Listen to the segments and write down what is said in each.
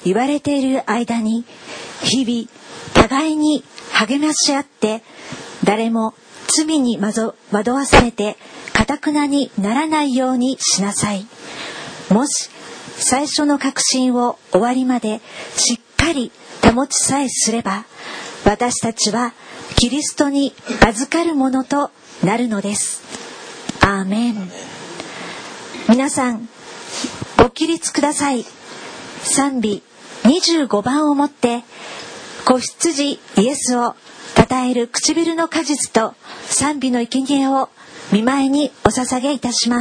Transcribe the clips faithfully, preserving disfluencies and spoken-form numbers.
言われている間に日々互いに励まし合って、誰も罪に惑わされて堅なにならないようにしなさい。もし最初の確信を終わりまでしっかり保ちさえすれば、私たちはキリストに預かるものとなるのです。アーメン。皆さんご起立ください。賛美にじゅうごばんをもって子羊イエスを称える唇の果実と賛美の生贄を御前にお捧げいたします。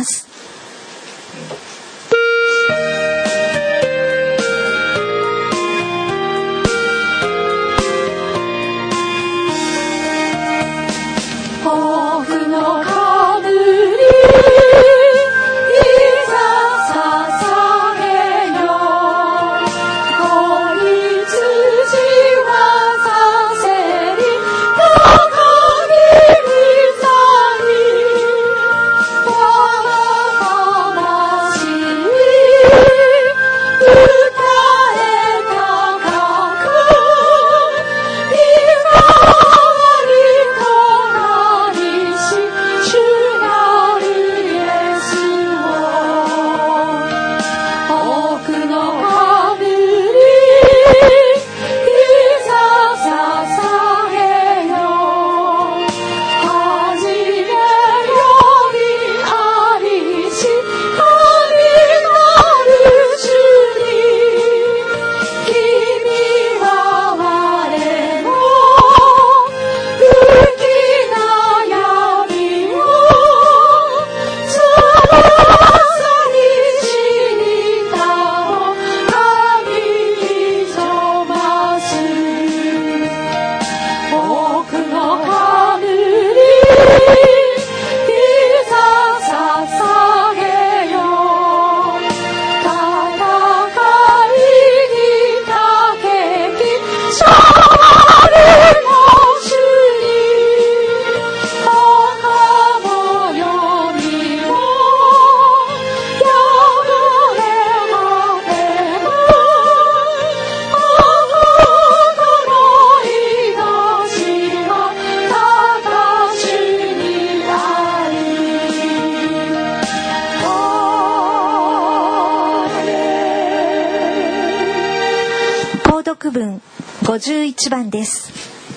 ごじゅういちばんです。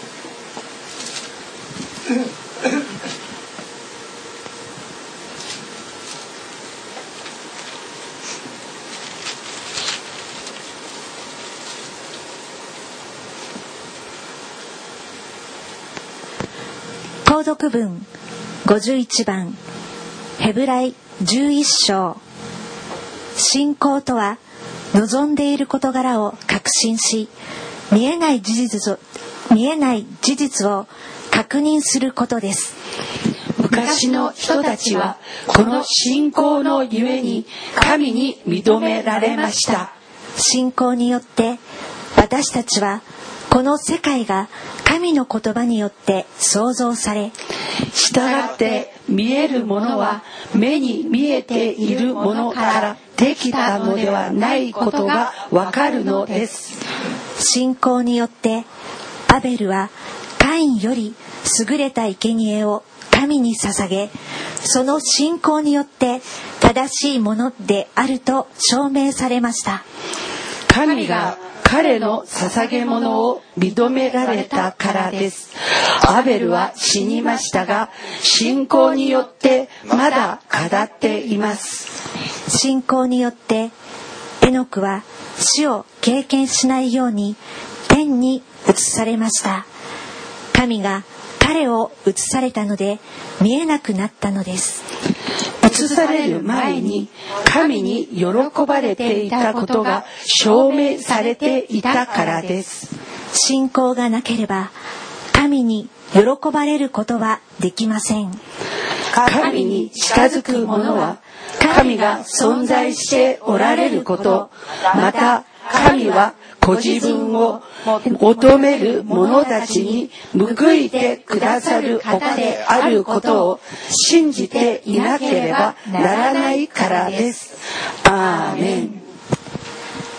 購読文ごじゅういちばん、ヘブライじゅういっ章。信仰とは望んでいる事柄を確信し、見えない事実を、見えない事実を確認することです。 昔の人たちはこの信仰のゆえに神に認められました。 信仰によって私たちはこの世界が神の言葉によって創造され、 従って見えるものは目に見えているものからできたのではないことがわかるのです。 信仰によってアベルはカインより優れた生贄を神に捧げ、その信仰によって正しいものであると証明されました。 神が彼の捧げ物を認められたからです。アベルは死にましたが、信仰によってまだ語っています。 信仰によってエノクは死を経験しないように天に移されました。神が彼を移されたので見えなくなったのです。 移される前に神に喜ばれていたことが証明されていたからです。 信仰がなければ神に喜ばれることはできません。 神に近づく者は神が存在しておられること、また神はご自分を求める者たちに報いてくださるお方であることを信じていなければならないからです。アーメン。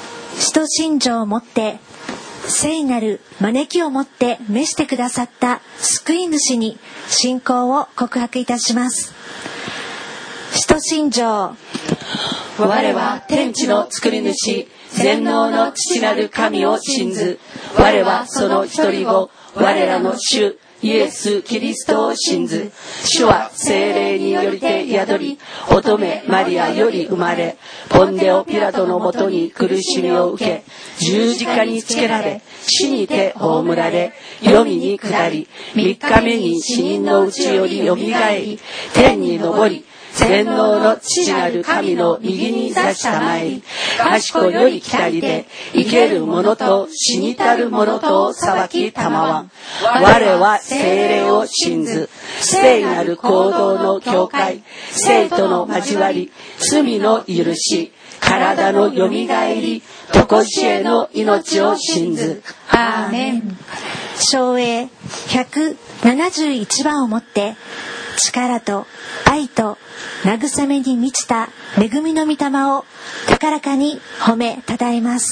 使徒信条を持って聖なる招きを持って召してくださった救い主に信仰を告白いたします。使徒信条。 我は天地の作り主、全能の父なる神を信ず。我はその一人子、我らの主イエス・キリストを信ず。主は聖霊によりて宿り、乙女マリアより生まれ、ポンデオ・ピラトのもとに苦しみを受け、十字架につけられ、死にて葬られ、黄泉に下り、三日目に死人のうちよりよみがえり、天に昇り、全能の父なる神の右に座したまえり、賢より来たりで、生ける者と死にたる者とを裁きたまわん。我は聖霊を信ず。聖なる行動の教会、聖との交わり、罪の許し、体のよみがえり、とこしえの命を信ず。 アーメン。唱詠ひゃくななじゅういちばんをもって、力と愛と慰めに満ちた恵みの御霊を高らかに褒めたたえます。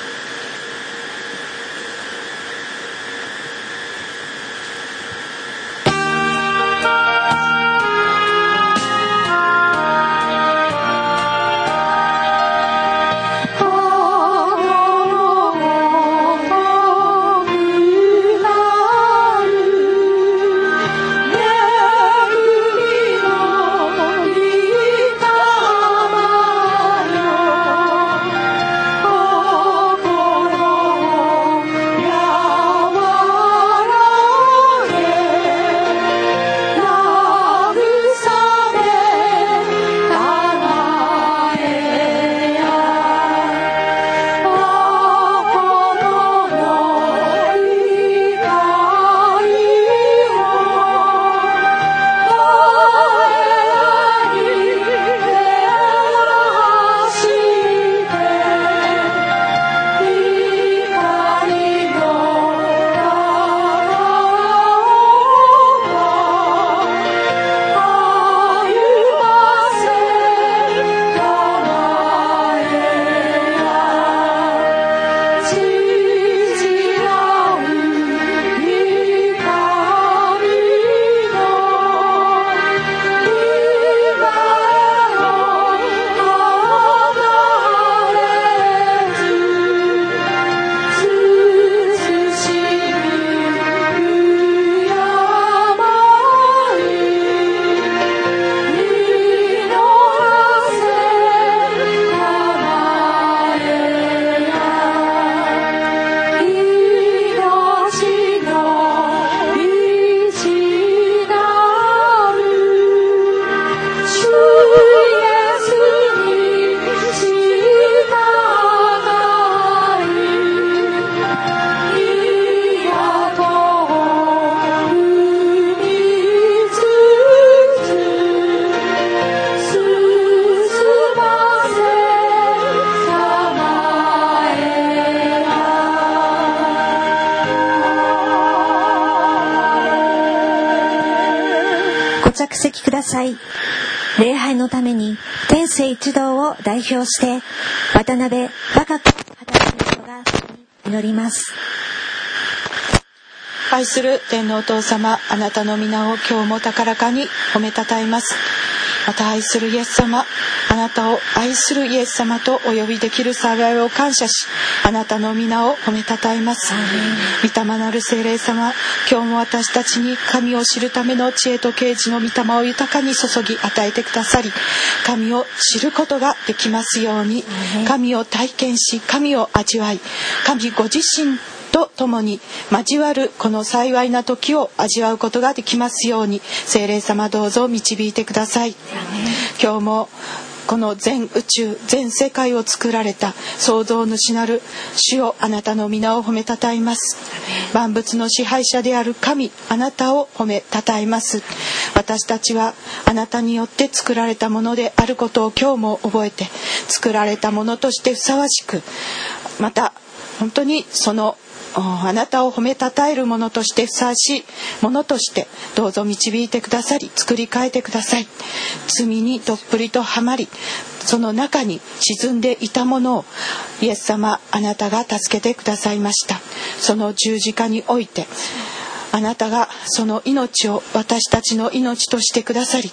着席ください。礼拝のために天聖一同を代表して渡辺若く働く人が祈ります。 愛する天皇お父様、あなたの皆を今日も高らかに褒めたたえます。また愛するイエス様、あなたを愛するイエス様とお呼びできる幸いを感謝し、あなたの皆を褒めたたえます。御霊なる聖霊様、今日も私たちに神を知るための知恵と啓示の御霊を豊かに注ぎ与えてくださり、神を知ることができますように、神を体験し、神を味わい、神ご自身と共に交わるこの幸いな時を味わうことができますように、聖霊様どうぞ導いてください。今日もこの全宇宙全世界を作られた創造主なる主を、あなたの皆を褒めたたえます。万物の支配者である神、あなたを褒めたたえます。私たちはあなたによって作られたものであることを今日も覚えて、作られたものとしてふさわしく、また本当にそのあなたを褒めたたえるものとしてふさわしいものとしてどうぞ導いてくださり、作り変えてください。罪にどっぷりとはまり、 その中に沈んでいたものをイエス様、あなたが助けてくださいました。その十字架においてあなたがその命を私たちの命としてくださり、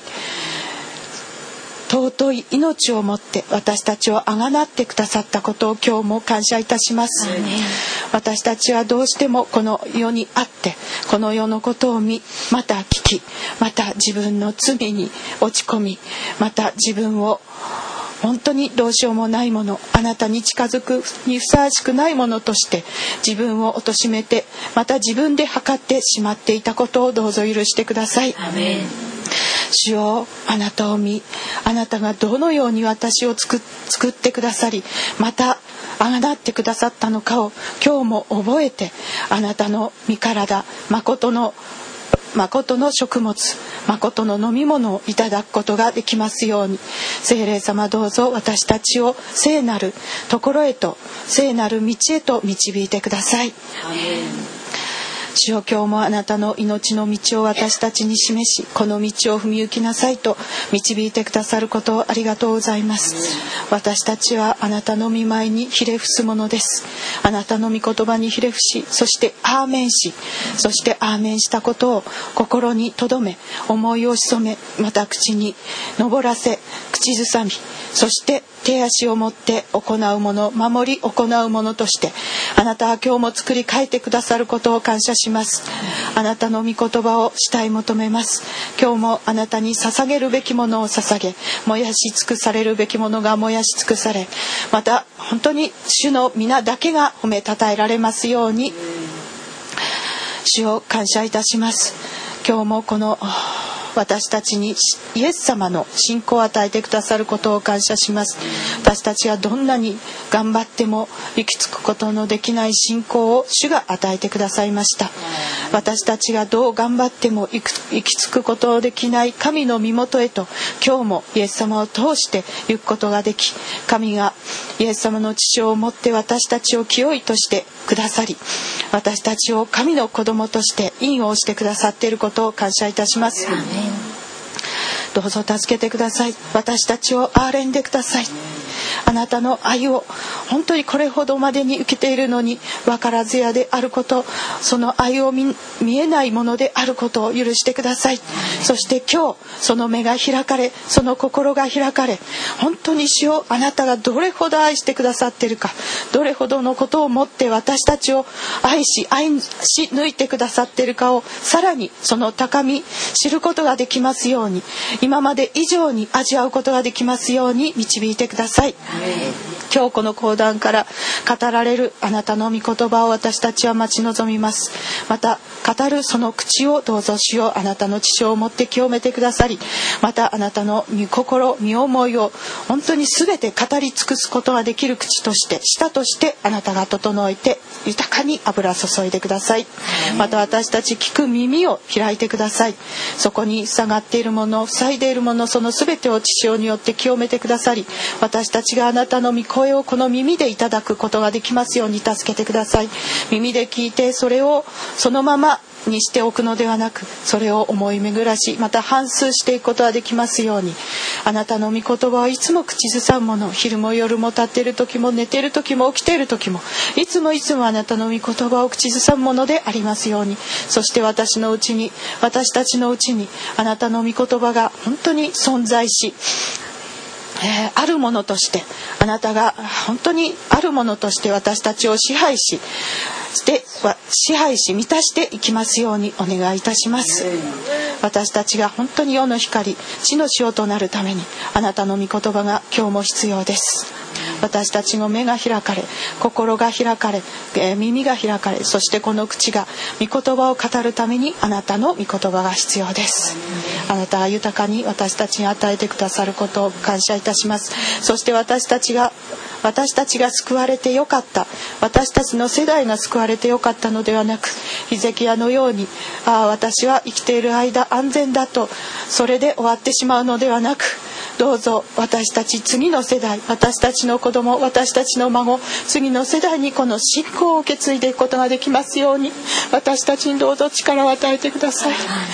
尊い命をもって私たちをあがなってくださったことを今日も感謝いたします。私たちはどうしてもこの世にあってこの世のことを見、また聞き、また自分の罪に落ち込み、また自分を本当にどうしようもないもの、あなたに近づくにふさわしくないものとして自分を貶めて、また自分で測ってしまっていたことをどうぞ許してください。 アメン。 主よ、あなたを見、あなたがどのように私を作作ってくださり、またあがなってくださったのかを今日も覚えて、あなたの御体、誠の誠の食物、誠の飲み物をいただくことができますように、聖霊様どうぞ私たちを聖なるところへと、聖なる道へと導いてください。アメン。主よ、今日もあなたの命の道を私たちに示し、この道を踏み行きなさいと導いてくださることをありがとうございます。私たちはあなたの御前にひれ伏すものです。あなたの御言葉にひれ伏し、そしてアーメンし、そしてアーメンしたことを心に留め、思いを潜め、また口に上らせ、口ずさみ、そして手足を持って行うもの、守り行うものとしてあなたは今日も作り変えてくださることを感謝します。あなたの御言葉を主体求めます。今日もあなたに捧げるべきものを捧げ、燃やし尽くされるべきものが燃やし尽くされ、また本当に主の皆だけが褒めたたえられますように、主を感謝いたします。今日もこの私たちにイエス様の信仰を与えてくださることを感謝します。私たちはどんなに頑張っても行き着くことのできない信仰を主が与えてくださいました。私たちがどう頑張っても行き着くことのできない神の身元へと、今日もイエス様を通して行くことができ、神がイエス様の血を持って私たちを清いとしてくださり、私たちを神の子供として引用してくださっていることを感謝いたします。どうぞ助けてください。私たちを憐れんでください。あなたの愛を本当にこれほどまでに受けているのに分からずやであること、その愛を 見, 見えないものであることを許してください。そして今日その目が開かれ、その心が開かれ、本当に主よ、あなたがどれほど愛してくださっているか、どれほどのことをもって私たちを愛し愛し抜いてくださっているかを、さらにその高み知ることができますように、今まで以上に味わうことができますように導いてください。今日この講談から語られるあなたの御言葉を私たちは待ち望みます。また語るその口をどうぞ主よ、あなたの血を持って清めてくださり、またあなたの御心御思いを本当に全て語り尽くすことができる口として、舌としてあなたが整えて豊かに油注いでください。また私たち聞く耳を開いてください。そこに塞がっているもの、塞いでいるもの、その全てを血潮によって清めてくださり、私たちがあなたの御声をこの耳でいただくことができますように助けてください。耳で聞いてそれをそのままにしておくのではなく、それを思い巡らし、また反芻していくことができますように、あなたの御言葉をいつも口ずさむもの、昼も夜も立っている時も寝ている時も起きている時も、いつもいつもあなたの御言葉を口ずさむものでありますように。そして私のうちに、私たちのうちにあなたの御言葉が本当に存在し、えー、あるものとして、あなたが本当にあるものとして私たちを支配し、して支配し満たしていきますようにお願いいたします。私たちが本当に世の光、地の塩となるためにあなたの御言葉が今日も必要です。私たちの目が開かれ、心が開かれ、耳が開かれ、そしてこの口が御言葉を語るためにあなたの御言葉が必要です。あなたが豊かに私たちに与えてくださることを感謝いたします。そして私たちが私たちが救われてよかった、私たちの世代が救われてよかったのではなく、ヒゼキヤのように、ああ私は生きている間安全だとそれで終わってしまうのではなく、どうぞ私たち次の世代、私たちの子供、私たちの孫、次の世代にこの信仰を受け継いでいくことができますように、私たちにどうぞ力を与えてください。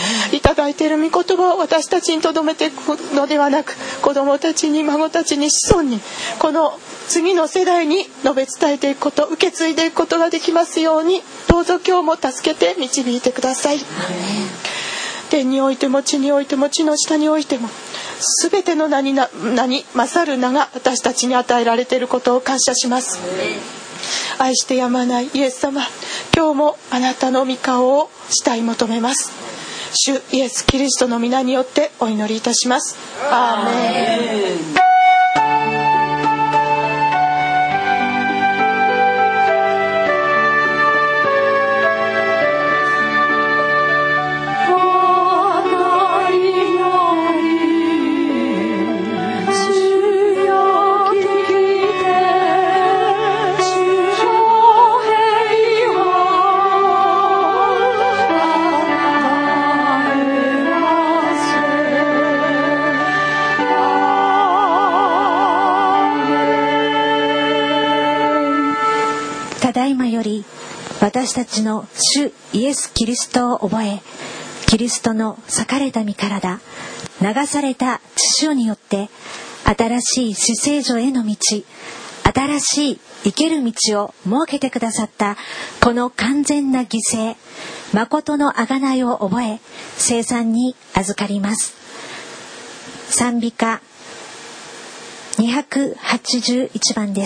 ただいている御言葉を私たちに留めていくのではなく、子供たちに孫たちに子孫に、この次の世代に述べ伝えていくこと、受け継いでいくことができますように、どうぞ今日も助けて導いてください。天においても地においても地の下においても、すべての名にな名に勝る名が私たちに与えられていることを感謝します。愛してやまないイエス様、今日もあなたの御顔を慕い求めます。主イエスキリストの皆によってお祈りいたします。アーメン。 ただいまより私たちの主イエス・キリストを覚え、キリストの裂かれた身体、流された血潮によって新しい死聖所への道、新しい生ける道を設けてくださったこの完全な犠牲、誠の贖いを覚え、聖餐に預かります。賛美歌にひゃくはちじゅういちばんです。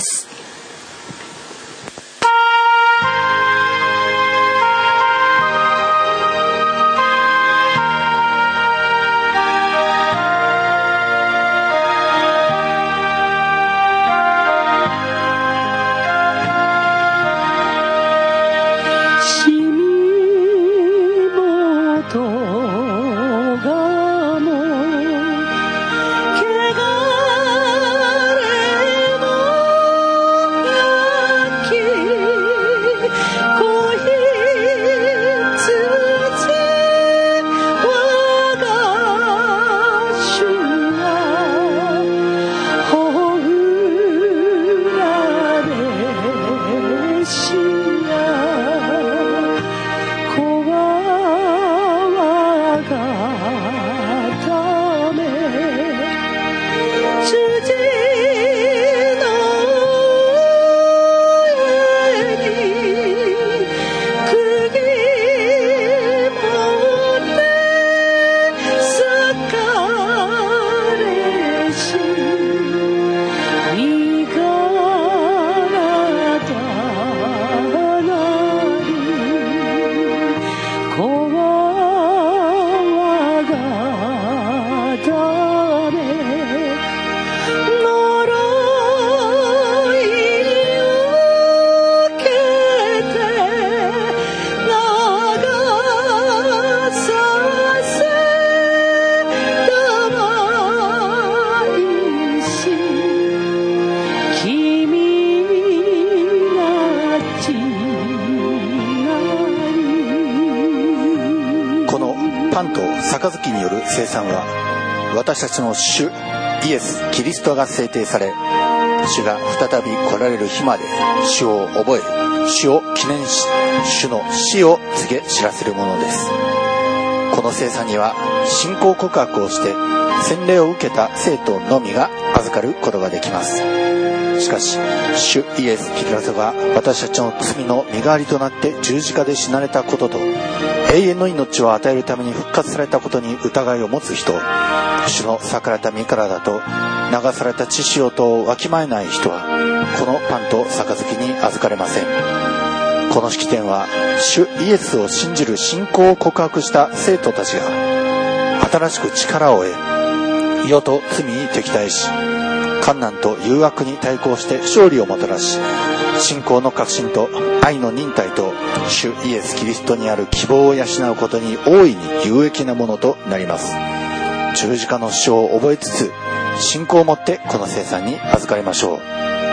杯による聖餐は、私たちの主イエス・キリストが制定され、主が再び来られる日まで主を覚え、主を記念し、主の死を告げ知らせるものです。この聖餐には信仰告白をして洗礼を受けた生徒のみが預かることができます。しかし主イエス・キリストが私たちの罪の身代わりとなって十字架で死なれたことと、永遠の命を与えるために復活されたことに疑いを持つ人、主の裂かれた身体と流された血潮とをわきまえない人は、このパンと杯に預かれません。この式典は主イエスを信じる信仰を告白した生徒たちが新しく力を得、世と罪に敵対し、困難と誘惑に対抗して勝利をもたらし、信仰の確信と愛の忍耐と主イエス・キリストにある希望を養うことに大いに有益なものとなります。十字架の主張を覚えつつ、信仰を持ってこの聖餐に預かりましょう。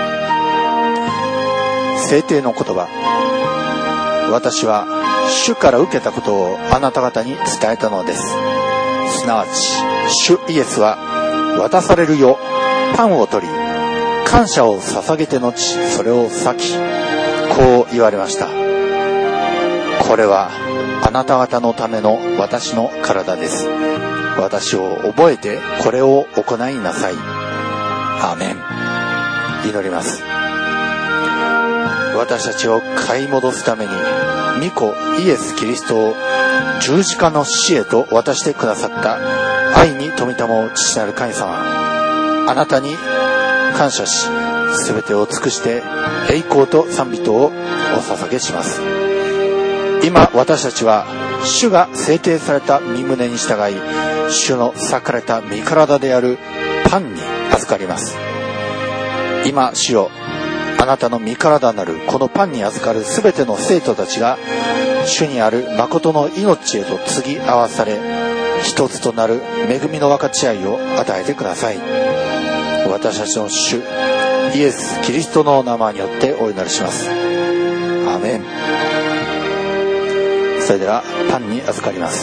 聖典の言葉。私は主から受けたことをあなた方に伝えたのです。すなわち主イエスは渡されるよパンを取り、感謝を捧げて後それを裂き、こう言われました。 これはあなた方のための私の体です。私を覚えてこれを行いなさい。アーメン。祈ります。私たちを買い戻すために御子イエス・キリストを十字架の死へと渡してくださった愛に富みたも父なる神様、あなたに感謝し、すべてを尽くして栄光と賛美とをお捧げします。今私たちは主が制定された身旨に従い、主の裂かれた身体であるパンに預かります。今主よ、あなたの身体なるこのパンに預かるすべての生徒たちが主にある誠の命へと継ぎ合わされ、一つとなる恵みの分かち合いを与えてください。私たちの主イエス・キリストの名前によってお祈りします。アーメン。それではパンに預かります。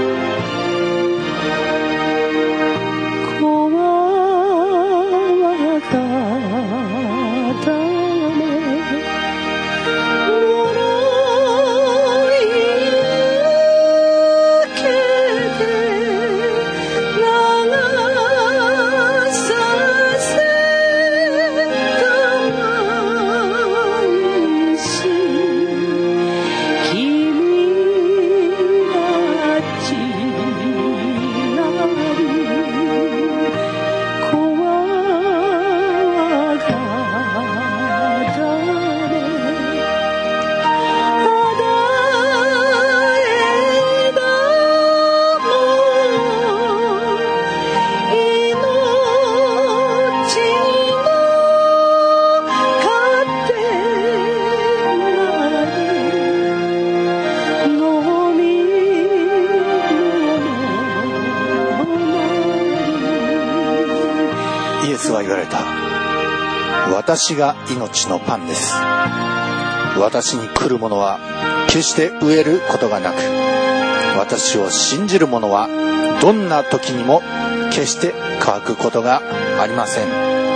私が命のパンです。私に来る者は決して飢えることがなく、私を信じる者はどんな時にも決して乾くことがありません。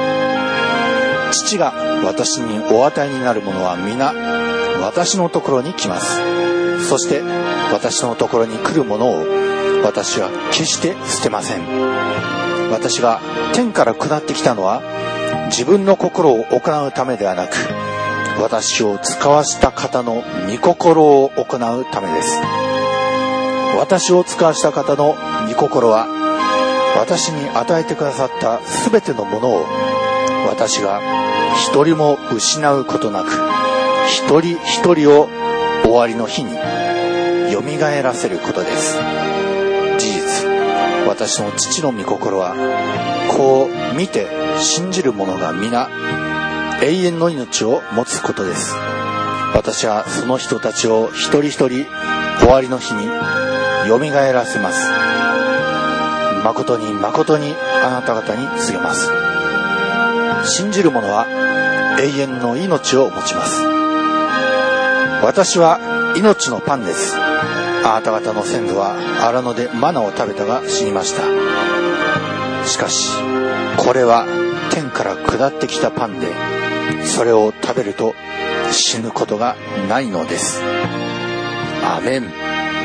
父が私にお与えになる者は皆私のところに来ます。そして私のところに来る者を私は決して捨てません。私が天から下ってきたのは自分の心を行うためではなく、私を使わした方の御心を行うためです。私を使わした方の御心は、私に与えてくださったすべてのものを私が一人も失うことなく、一人一人を終わりの日によみがえらせることです。事実、私の父の御心は、こう見て信じる者が皆永遠の命を持つことです。私はその人たちを一人一人終わりの日によみがえらせます。誠に誠にあなた方に告げます。信じる者は永遠の命を持ちます。私は命のパンです。あなた方の先祖は荒野でマナを食べたが死にました。しかしこれは天から下ってきたパンで、それを食べると死ぬことがないのです。アーメン。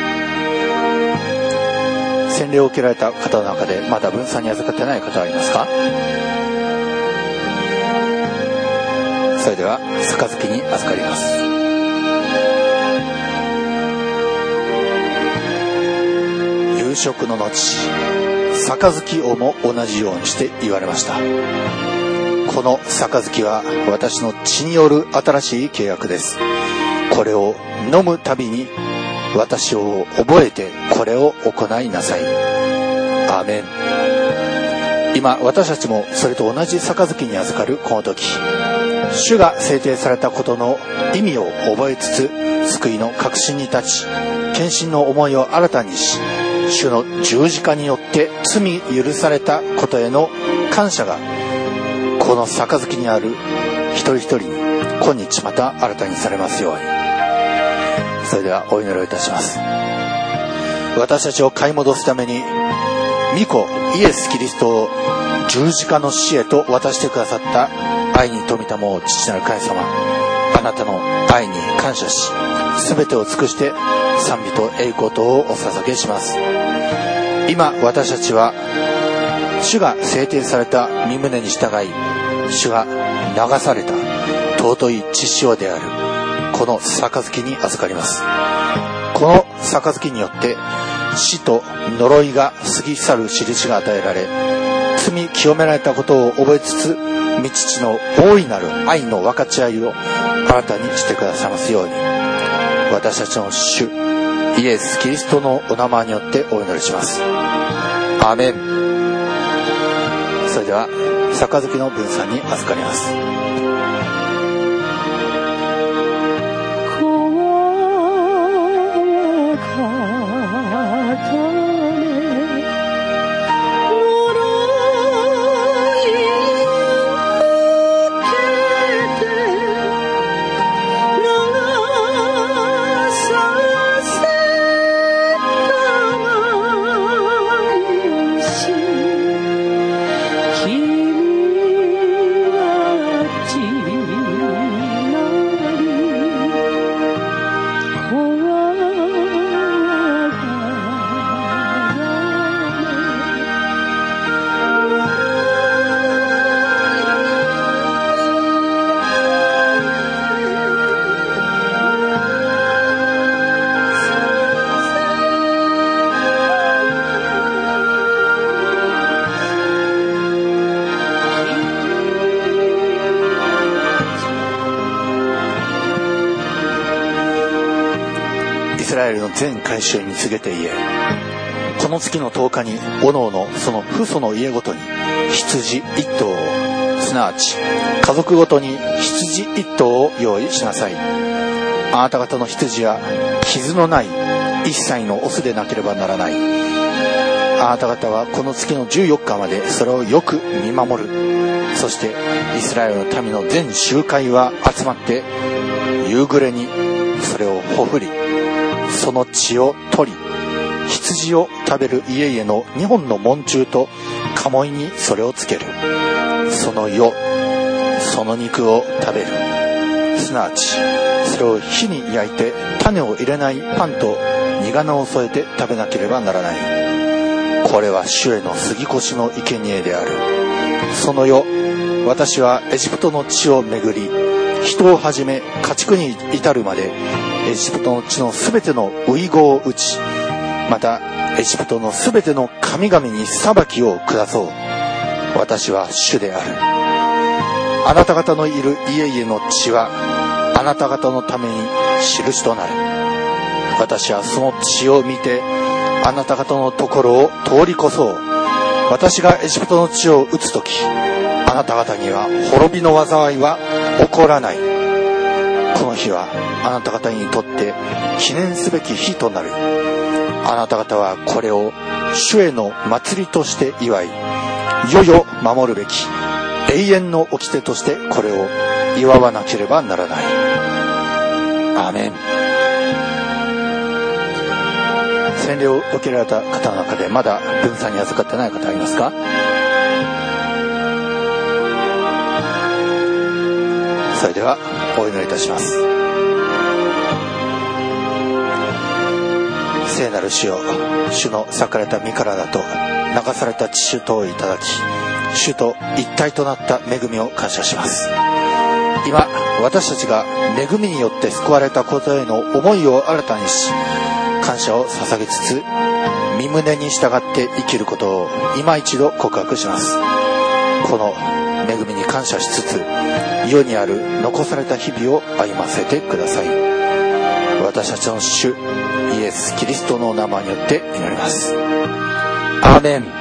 洗礼を受けられた方の中でまだ分散に預かってない方はありますか？それでは杯に預かります。夕食の後、杯をも同じようにして言われました。この杯は私の血による新しい契約です。これを飲むたびに私を覚えてこれを行いなさい。アーメン。今私たちもそれと同じ杯に預かるこの時、主が制定されたことの意味を覚えつつ、救いの確信に立ち、献身の思いを新たにし、主の十字架によって罪許されたことへの感謝がこの杯にある一人一人に今日また新たにされますように。それではお祈りをいたします。私たちを買い戻すために御子イエス・キリストを十字架の死へと渡してくださった愛に富みたもう父なる神様、 あなたの愛に感謝し、すべてを尽くして賛美と栄光とをお捧げします。今私たちは主が制定された御胸に従い、主が流された尊い血潮であるこの杯に預かります。この杯によって死と呪いが過ぎ去る印が与えられ、罪清められたことを覚えつつ、御父の大いなる愛の分かち合いを新たにしてくださいますように、私たちの主イエス・キリストのお名前によってお祈りします。アーメン。それでは杯の分散に預かります。全会衆に告げて言え、この月のとおかにおのおのその父祖の家ごとに羊一頭を、すなわち家族ごとに羊一頭を用意しなさい。あなた方の羊は傷のない一切のオスでなければならない。あなた方はこの月のじゅうよっかまでそれをよく見守る。そしてイスラエルの民の全集会は集まって夕暮れにそれをほふり、その血を取り、羊を食べる家々の二本の門柱と鴨居にそれをつける。その世、その肉を食べる。すなわちそれを火に焼いて種を入れないパンと苦菜を添えて食べなければならない。これは主への杉越の生贄である。その世、私はエジプトの地を巡り、人をはじめ家畜に至るまでエジプトの地のすべての遺語を打ち、またエジプトのすべての神々に裁きを下そう。私は主である。あなた方のいる家々の血はあなた方のために印となる。私はその血を見てあなた方のところを通り越そう。私がエジプトの地を打つとき、あなた方には滅びの災いは起こらない。この日はあなた方にとって記念すべき日となる。あなた方はこれを主への祭りとして祝い、世々守るべき永遠の掟としてこれを祝わなければならない。アーメン。洗礼を受けられた方の中でまだ分散に預かってない方いますか？それではお祈りいたします。聖なる主よ、主の裂かれた身体と流された血とをいただき、主と一体となった恵みを感謝します。今私たちが恵みによって救われたことへの思いを新たにし、感謝を捧げつつ御胸に従って生きることを今一度告白します。この恵みに感謝しつつ、世にある残された日々を歩ませてください。私たちの主イエス・キリストの名前によって祈ります。アーメン。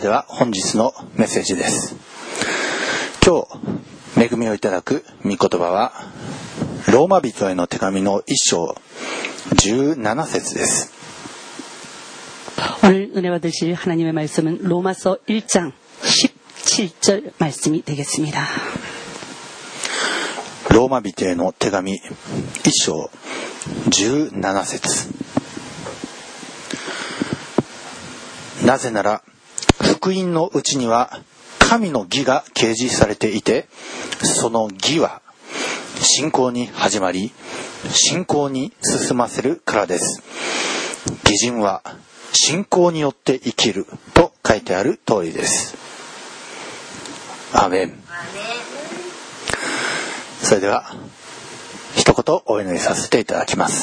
では本日のメッセージです。今日恵みをいただく御言葉はローマ人への手紙の一章じゅうなな節です。 오늘 은혜 받으실 하나님의 말씀은 로마서 일 장 십칠 절 말씀이 되겠습니다. ローマ人への手紙一章じゅうなな節。なぜなら福音のうちには神の義が掲示されていて、その義は信仰に始まり信仰に進ませるからです。義人は信仰によって生きると書いてある通りです。アーメン。それでは一言お祈りさせていただきます。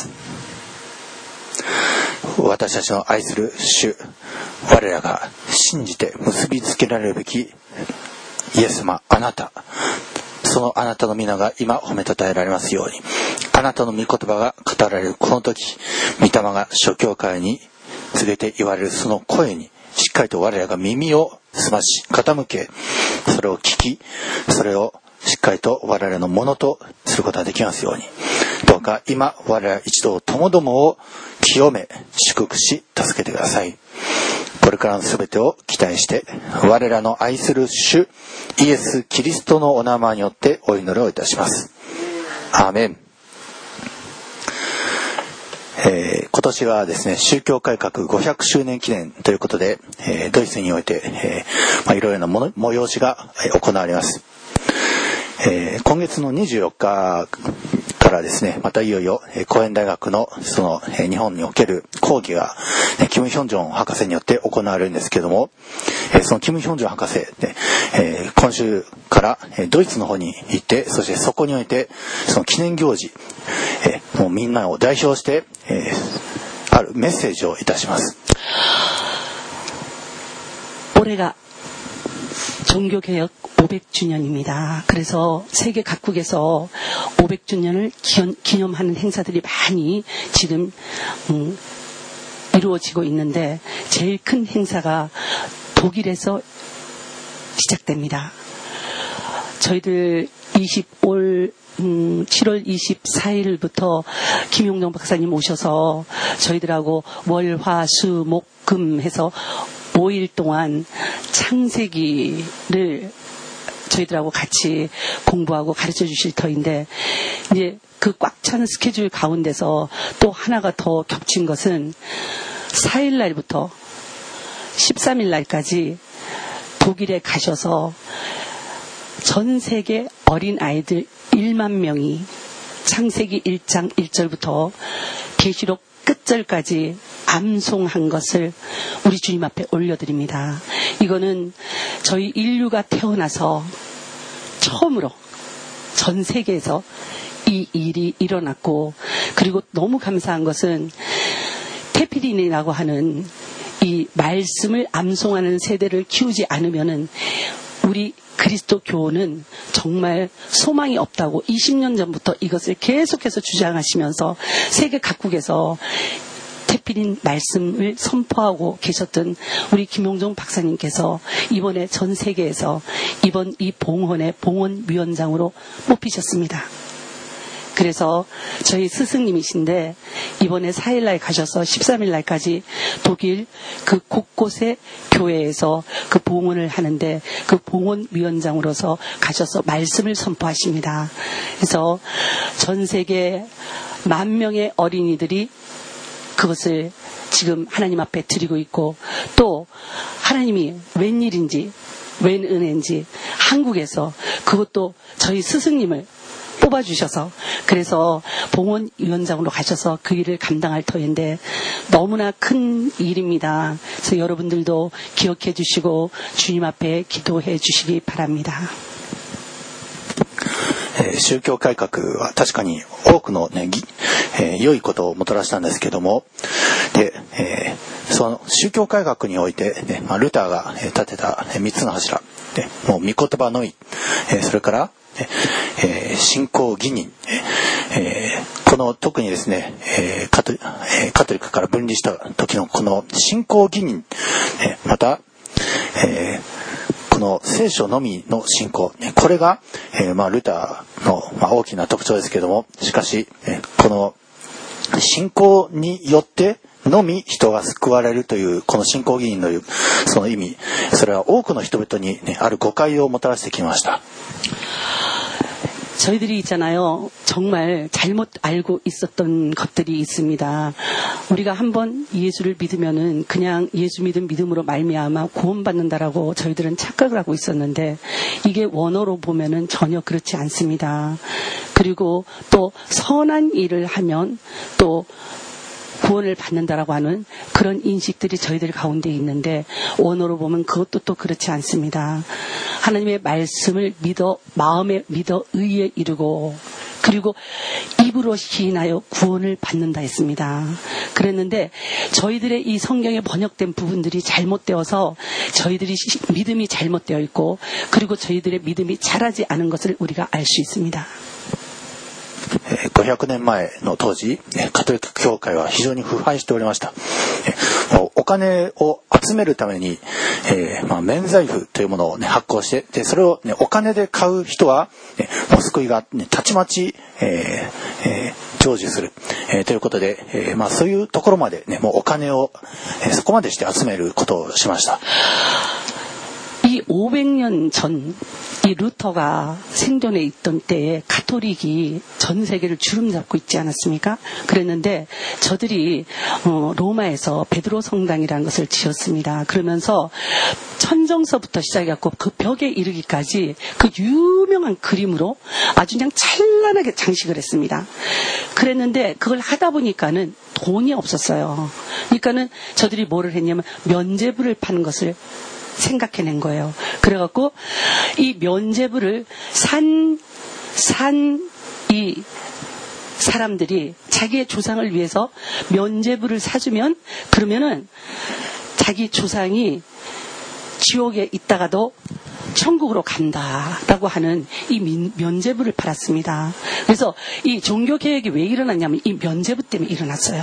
私たちの愛する主、我らが信じて結びつけられるべきイエス様、あなた、そのあなたの皆が今褒めたたえられますように、あなたの御言葉が語られるこの時、御霊が諸教会に告げて言われるその声にしっかりと我らが耳を澄まし傾け、それを聞き、それをしっかりと我々のものとすることができますように、どうか今我々一同ともどもを清め祝福し助けてください。これからのすべてを期待して我らの愛する主イエス・キリストのお名前によってお祈りをいたします。アーメン。えー、今年はですね、宗教改革ごひゃくしゅうねん記念ということで、えー、ドイツにおいて、えーまあ、いろいろなもの催しが行われます。えー、今月のにじゅうよっかからですね、またいよいよコエン大学のその日本における講義がキム・ヒョンジョン博士によって行われるんですけども、そのキム・ヒョンジョン博士で、えー、今週からドイツの方に行って、そしてそこにおいてその記念行事、えー、もうみんなを代表して、えー、あるメッセージをいたします。 올해가 종교개혁 오백 주년입니다. 그래서 세계 각국에서 오백 주년을 기념하는 행사들이 많이 지금 음, 이루어지고 있는데, 제일 큰 행사가 독일에서 시작됩니다. 저희들 이십올 음, 칠월 이십사일부터 김용동 박사님 오셔서 저희들하고 월, 화, 수, 목, 금 해서 오 일 동안 창세기를 저희들하고 같이 공부하고 가르쳐 주실 터인데, 이제 그 꽉 찬 스케줄 가운데서 또 하나가 더 겹친 것은 사일 날부터 십삼 일 날까지 독일에 가셔서 전 세계 어린 아이들 일만 명이 창세기 일 장 일 절부터 계시록 끝절까지 암송한 것을 우리 주님 앞에 올려드립니다. 이거는 저희 인류가 태어나서 처음으로 전 세계에서 이 일이 일어났고, 그리고 너무 감사한 것은 테피린이라고 하는 이 말씀을 암송하는 세대를 키우지 않으면은 우리 그리스도 교는 정말 소망이 없다고 이십 년 전부터 이것을 계속해서 주장하시면서 세계 각국에서 태필인 말씀을 선포하고 계셨던 우리 김용종 박사님께서 이번에 전 세계에서 이번 이 봉헌의 봉헌위원장으로 뽑히셨습니다. 그래서 저희 스승님이신데 이번에 사일 날 가셔서 십삼 일 날까지 독일 그 곳곳의 교회에서 그 봉헌을 하는데 그 봉헌위원장으로서 가셔서 말씀을 선포하십니다. 그래서 전 세계 만 명의 어린이들이 그것을 지금 하나님 앞에 드리고 있고, 또 하나님이 웬일인지 웬 은혜인지 한국에서 그것도 저희 스승님을 뽑아주셔서, 그래서 봉헌위원장으로 가셔서 그 일을 감당할 터인데 너무나 큰 일입니다. 그래서 여러분들도 기억해 주시고 주님 앞에 기도해 주시기 바랍니다. 宗教改革は確かに多くの、ねえー、良いことをもたらしたんですけども、で、えー、その宗教改革において、ねまあ、ルターが立てたみっつの柱、でもう御言葉のみ、えー、それから、えー、信仰義人、えー、この特にですね、えー、カトリ、カトリックから分離した時のこの信仰義人、えー、またえー、この聖書のみの信仰、これが、えーまあ、ルターの、まあ、大きな特徴ですけども、しかし、えー、この信仰によってのみ人が救われるというこの信仰義人のいうその意味、それは多くの人々に、ね、ある誤解をもたらしてきました。 저희들이 있잖아요. 정말 잘못 알고 있었던 것들이 있습니다. 우리가 한번 예수를 믿으면은 그냥 예수 믿음 믿음으로 말미암아 구원받는다라고 저희들은 착각을 하고 있었는데 이게 원어로 보면은 전혀 그렇지 않습니다. 그리고 또 선한 일을 하면 또 구원을 받는다라고 하는 그런 인식들이 저희들 가운데 있는데 원어로 보면 그것도 또 그렇지 않습니다. 하나님의 말씀을 믿어 마음에 믿어 의에 이르고 그리고 입으로 시인하여 구원을 받는다 했습니다. 그랬는데 저희들의 이 성경에 번역된 부분들이 잘못되어서 저희들이 믿음이 잘못되어 있고 그리고 저희들의 믿음이 자라지 않은 것을 우리가 알 수 있습니다. ごひゃくねんまえの当時、カトリック教会は非常に腐敗しておりました。お金を集めるために、えーまあ、免罪符というものを、ね、発行して、でそれを、ね、お金で買う人は、ね、もう救いが、ね、たちまち、えーえー、成就する、えー、ということで、えーまあ、そういうところまで、ね、もうお金を、えー、そこまでして集めることをしました。 이 오백 년 전 이 루터가 생존해 있던 때에 가톨릭이 전 세계를 주름잡고 있지 않았습니까? 그랬는데 저들이 어, 로마에서 베드로 성당이라는 것을 지었습니다. 그러면서 천정서부터 시작해갖고 그 벽에 이르기까지 그 유명한 그림으로 아주 그냥 찬란하게 장식을 했습니다. 그랬는데 그걸 하다 보니까는 돈이 없었어요. 그러니까는 저들이 뭐를 했냐면 면죄부를 파는 것을 생각해낸 거예요. 그래갖고 이 면죄부를 산, 산, 이 사람들이 자기의 조상을 위해서 면죄부를 사주면 그러면은 자기 조상이 지옥에 있다가도 천국으로 간다라고 하는 이 면죄부를 팔았습니다. 그래서 이 종교개혁이 왜 일어났냐면 이 면죄부 때문에 일어났어요.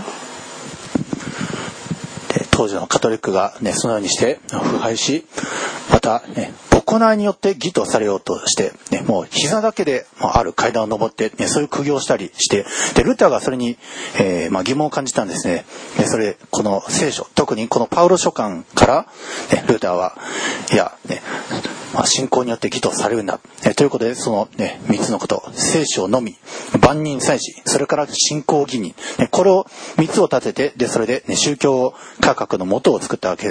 当時のカトリックが、ね、そのようにして腐敗し、また、ね、行いによって義とされようとして、ね、もう膝だけで、まあ、ある階段を登って、ね、そういう苦行をしたりして、でルターがそれに、えーまあ、疑問を感じたんですね。でそれこの聖書、特にこのパウロ書簡から、ね、ルターはいや、ねまあ、信仰によって義とされるんだ、えー、ということでその、ね、みっつのこと、聖書のみ、万人祭司、それから信仰義人、ね、これをみっつを立てて、でそれで、ね、宗教改革の元を作ったわけです。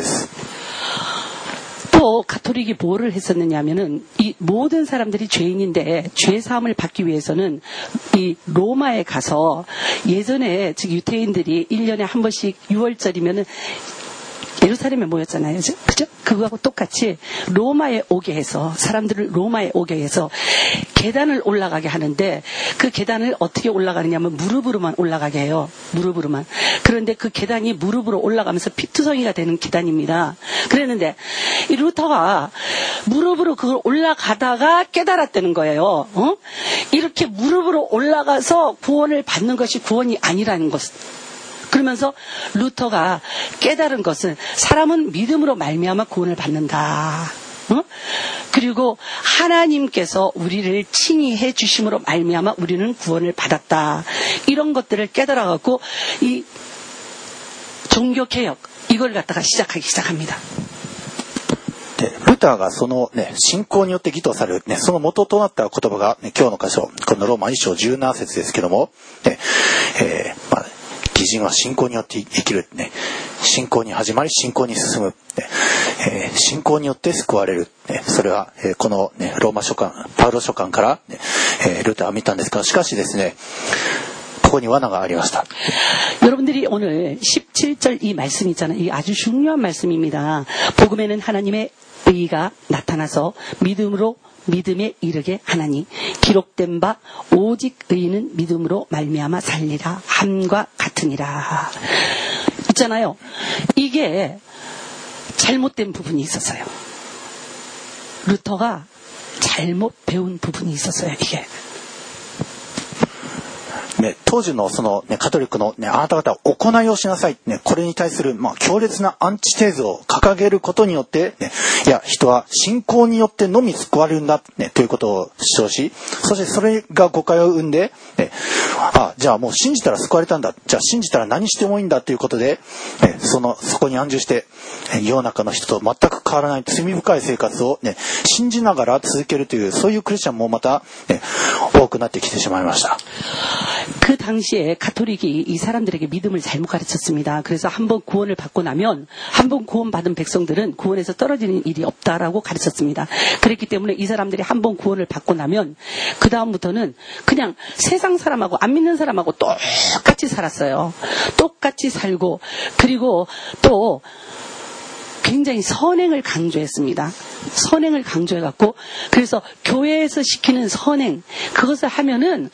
또 가톨릭이 뭐를 했었느냐 하면은 이 모든 사람들이 죄인인데 죄 사함을 받기 위해서는 이 로마에 가서 예전에 즉 유태인들이 일 년에 한 번씩 유월절이면은 예루살렘에 모였잖아요. 그죠? 그거하고 똑같이 로마에 오게 해서 사람들을 로마에 오게 해서 계단을 올라가게 하는데 그 계단을 어떻게 올라가느냐면 무릎으로만 올라가게 해요. 무릎으로만. 그런데 그 계단이 무릎으로 올라가면서 피투성이가 되는 계단입니다. 그랬는데 이 루터가 무릎으로 그걸 올라가다가 깨달았다는 거예요. 어? 이렇게 무릎으로 올라가서 구원을 받는 것이 구원이 아니라는 것. 그러면서 루터가 깨달은 것은 사람은 믿음으로 말미암아 구원을 받는다. 어? 그리고 하나님께서 우리를 칭의해 주심으로 말미암아 우리는 구원을 받았다. 이런 것들을 깨달아갖고 이 종교개혁 이걸 갖다가 시작하기 시작합니다. でルターがその、ね、信仰によって義とされる、ね、その元となった言葉が、ね、今日の箇所、このローマいっ章じゅうなな節ですけども、ねえーまあ、義人は信仰によって生きる、ね、信仰に始まり信仰に進む、ねえー、信仰によって救われる、ね、それは、えー、この、ね、ローマ書簡パウロ書簡から、ねえー、ルターは見たんですが、しかしですねここに罠がありました。 여러분들이 오늘 십칠 절 이 말씀 있잖아요. 이 아주 중요한 말씀입니다. 복음에는 하나님의 의가 나타나서 믿음으로 믿음에 이르게 하나니 기록된 바 오직 의인은 믿음으로 말미암아 살리라 함과 같으니라. 있잖아요. 이게 잘못된 부분이 있었어요. 루터가 잘못 배운 부분이 있었어요. 이게. ね、当時のその、ね、カトリックの、ね、あなた方は行いをしなさい、ね、これに対する、まあ、強烈なアンチテーゼを掲げることによって、ね、いや、人は信仰によってのみ救われるんだ、ね、ということを主張し、そしてそれが誤解を生んで、ね、あ、じゃあもう信じたら救われたんだ、じゃあ信じたら何してもいいんだということで、ね、その、そこに安住して、世の中の人と全く変わらない罪深い生活を、ね、信じながら続けるという、そういうクリスチャンもまた、ね、多くなってきてしまいました。 그 당시에 가톨릭이 이 사람들에게 믿음을 잘못 가르쳤습니다. 그래서 한번 구원을 받고 나면 한번 구원받은 백성들은 구원에서 떨어지는 일이 없다라고 가르쳤습니다. 그랬기 때문에 이 사람들이 한번 구원을 받고 나면 그 다음부터는 그냥 세상 사람하고 안 믿는 사람하고 똑같이 살았어요. 똑같이 살고 그리고 또 굉장히 선행을 강조했습니다. 선행을 강조해갖고 그래서 교회에서 시키는 선행 그것을 하면은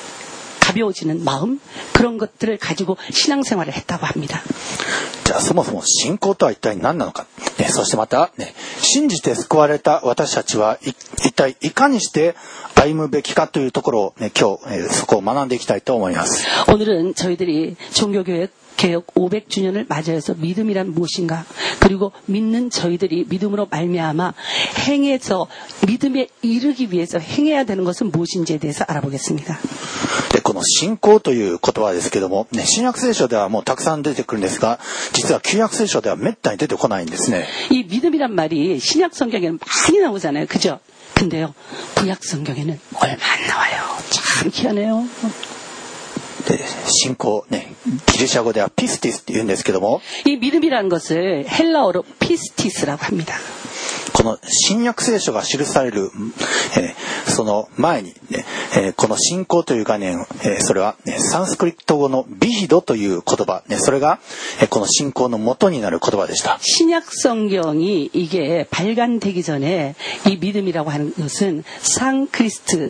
가벼워지는 마음 그런 것들을 가지고 신앙생활을 했다고 합니다. じゃあそもそも信仰とは一体何なのか、ね、そしてまた、ね、信じて救われた私たちは一体いかにして歩むべきかというところを、ね、今日、えー、そこを学んでいきたいと思います。 오늘은 저희들이 종교교육 개혁 오백 주년을 맞이해서 믿음이란 무엇인가 그리고 믿는 저희들이 믿음으로 말미암아 행해서 믿음에 이르기 위해서 행해야 되는 것은 무엇인지에 대해서 알아보겠습니다. でこの信仰という言葉ですけども、ね、新約聖書ではもうたくさん出てくるんですが実は旧約聖書ではめったに出てこないんですね。 이 믿음이란 말이 신약 성경에는 많이 나오잖아요. 그죠? 근데요 구약 성경에는 얼마 안 나와요. 참 희한해요. で信仰ね、ギリシャ語ではピスティスって言うんですけども、 이 믿음이라는 것을 헬라어로 피스티스라고 합니다. この新約聖書が記される、えー、その前に、ねえー、この信仰という概念、えー、それは、ね、サンスクリット語のビヒドという言葉、ね、それが、えー、この信仰の元になる言葉でした。 신약 성경이 이게 발간되기 전에 이 믿음이라고 하는 것은 상크리스트어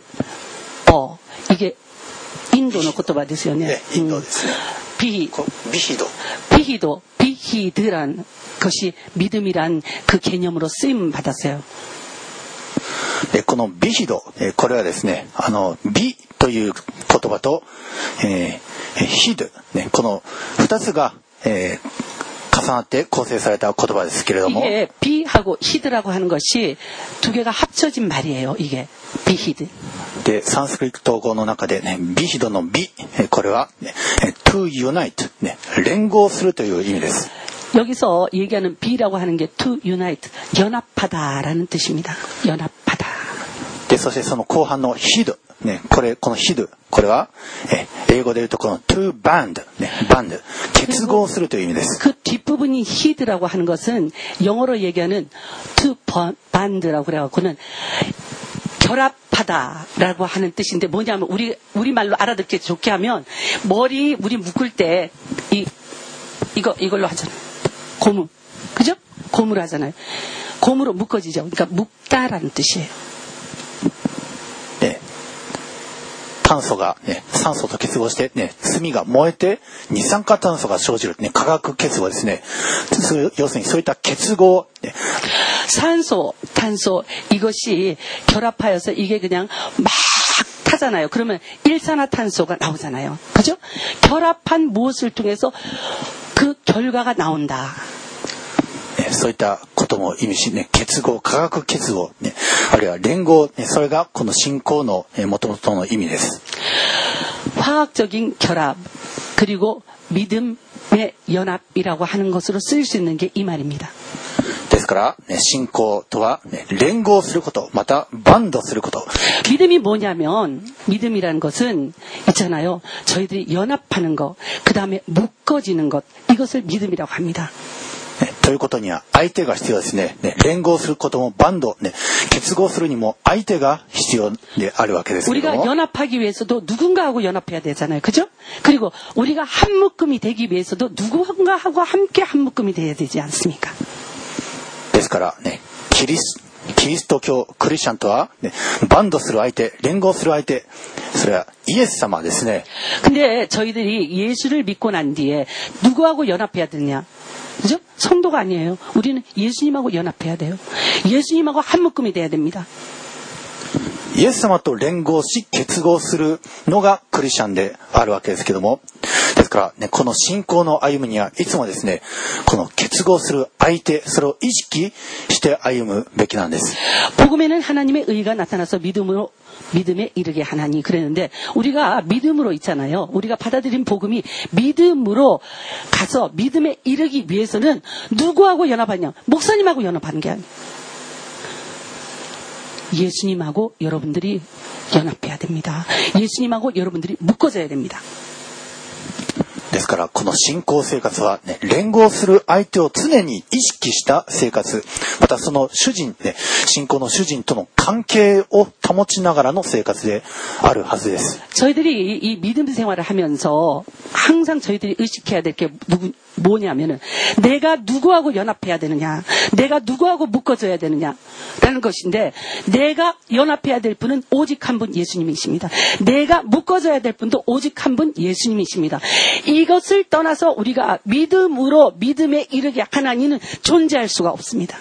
이게 인도의 言葉ですよね. 네, 인도ですね. 비, 비히도. 비히도, 비히드란 것이 믿음이란 그 개념으로 쓰임 받았어요. このビヒド、これはですね、あのビという言葉と、えー、ヒド、ね、この二つが、えー、重なって構成された言葉ですけれども、 이게 비하고 히드라고 하는 것이 두 개가 합쳐진 말이에요. 이게 비히드. でサンスクリット語の中でね、ビヒドのビ、これは、ね、to unite、ね、連合するという意味です。 여기서 얘기하는 비라고 하는 게 to unite, 연합하다라는 뜻입니다. 연합하다. でそしてその後半のヒド、ね、これこのヒド、これはえ英語で言うとこの to band、ね、バンド、結合するという意味です。 그 뒷부분이 히드라고 하는 것은 영어로 얘기하는 to band라고 그래갖고는 결합하다라고 하는 뜻인데 뭐냐면 우리 우리 말로 알아듣기 좋게 하면 머리 우리 묶을 때 이 이거 이걸로 하잖아요. 고무, 그죠? 고무로 하잖아요. 고무로 묶어지죠. 그러니까 묶다라는 뜻이에요. 네. 炭素が、ね、酸素と結合して、ね、炭が燃えて二酸化炭素が生じる、ね、化学結合ですね。要するにそういった結合、ね、 산소, 탄소 이것이 결합하여서 이게 그냥 막 타잖아요. 그러면 일산화탄소가 나오잖아요. 그죠? 결합한 무엇을 통해서 그 결과가 나온다. そういったことも意味し、ね、結合、化学結合、ね、あるいは連合、ね、それがこの信仰の元々の意味です。 화학적인 결합 그리고 믿음의 연합이라고 하는 것으로 쓰일 수 있는 게 이 말입니다. ですから、ね、信仰とは、ね、連合すること、またバンドすること。 믿음이 뭐냐면 믿음이라는 것은 있잖아요. 저희들이 연합하는 것, 그 다음에 묶어지는 것, 이것을 믿음이라고 합니다. ということには相手が必要ですね。ね、連合することもバンド、ね、結合するにも相手が必要であるわけですけども。 우리가 연합하기 위해서도 누군가하고 연합해야 되잖아요. 그죠? 그리고 우리가 한 묶음이 되기 위해서도 누군가하고 함께 한 묶음이 돼야 되지 않습니까? ですからね、キリスキリスト教クリスチャンとは、ね、バンドする相手、連合する相手、それはイエス様ですね。 근데 저희들이 예수를 믿고 난 뒤에 누구하고 연합해야 되냐? 그죠? 성도가 아니에요. 우리는 예수님하고 연합해야 돼요. 예수님하고 한 묶음이 돼야 됩니다. イエス様と連合し結合するのがクリスチャンであるわけですけども、ですからね、この信仰の歩みにはいつもですね、この結合する相手、それを意識して歩むべきなんです。 복음에는 하나님의 의가 나타나서 믿음으로 믿음에 이르게 하나니 그랬는데, 우리가 믿음으로 있잖아요. 우리가 받아들인 복음이 믿음으로 가서 믿음에 이르기 위해서는 누구하고 연합하냐? 목사님하고 연합하는 게 아니에요. 예수님하고 여러분들이 연합해야 됩니다. 예수님하고 여러분들이 묶어져야 됩니다. ですからこの信仰生活は、ね、連合する相手を常に意識した生活、またその主人、ね、信仰の主人との関係を保ちながらの生活であるはずです。 저희들이 이 믿음 생활을 하면서 항상 저희들이 의식해야 될 게 뭐냐면은 내가 누구하고 연합해야 되느냐, 내가 누구하고 묶어져야 되느냐라는 것인데, 내가 연합해야 될 분은 오직 한 분 예수님이십니다. 내가 묶어져야 될 분도 오직 한 분 예수님이십니다. 이것을 떠나서 우리가 믿음으로 믿음에 이르게 하나님은 존재할 수가 없습니다.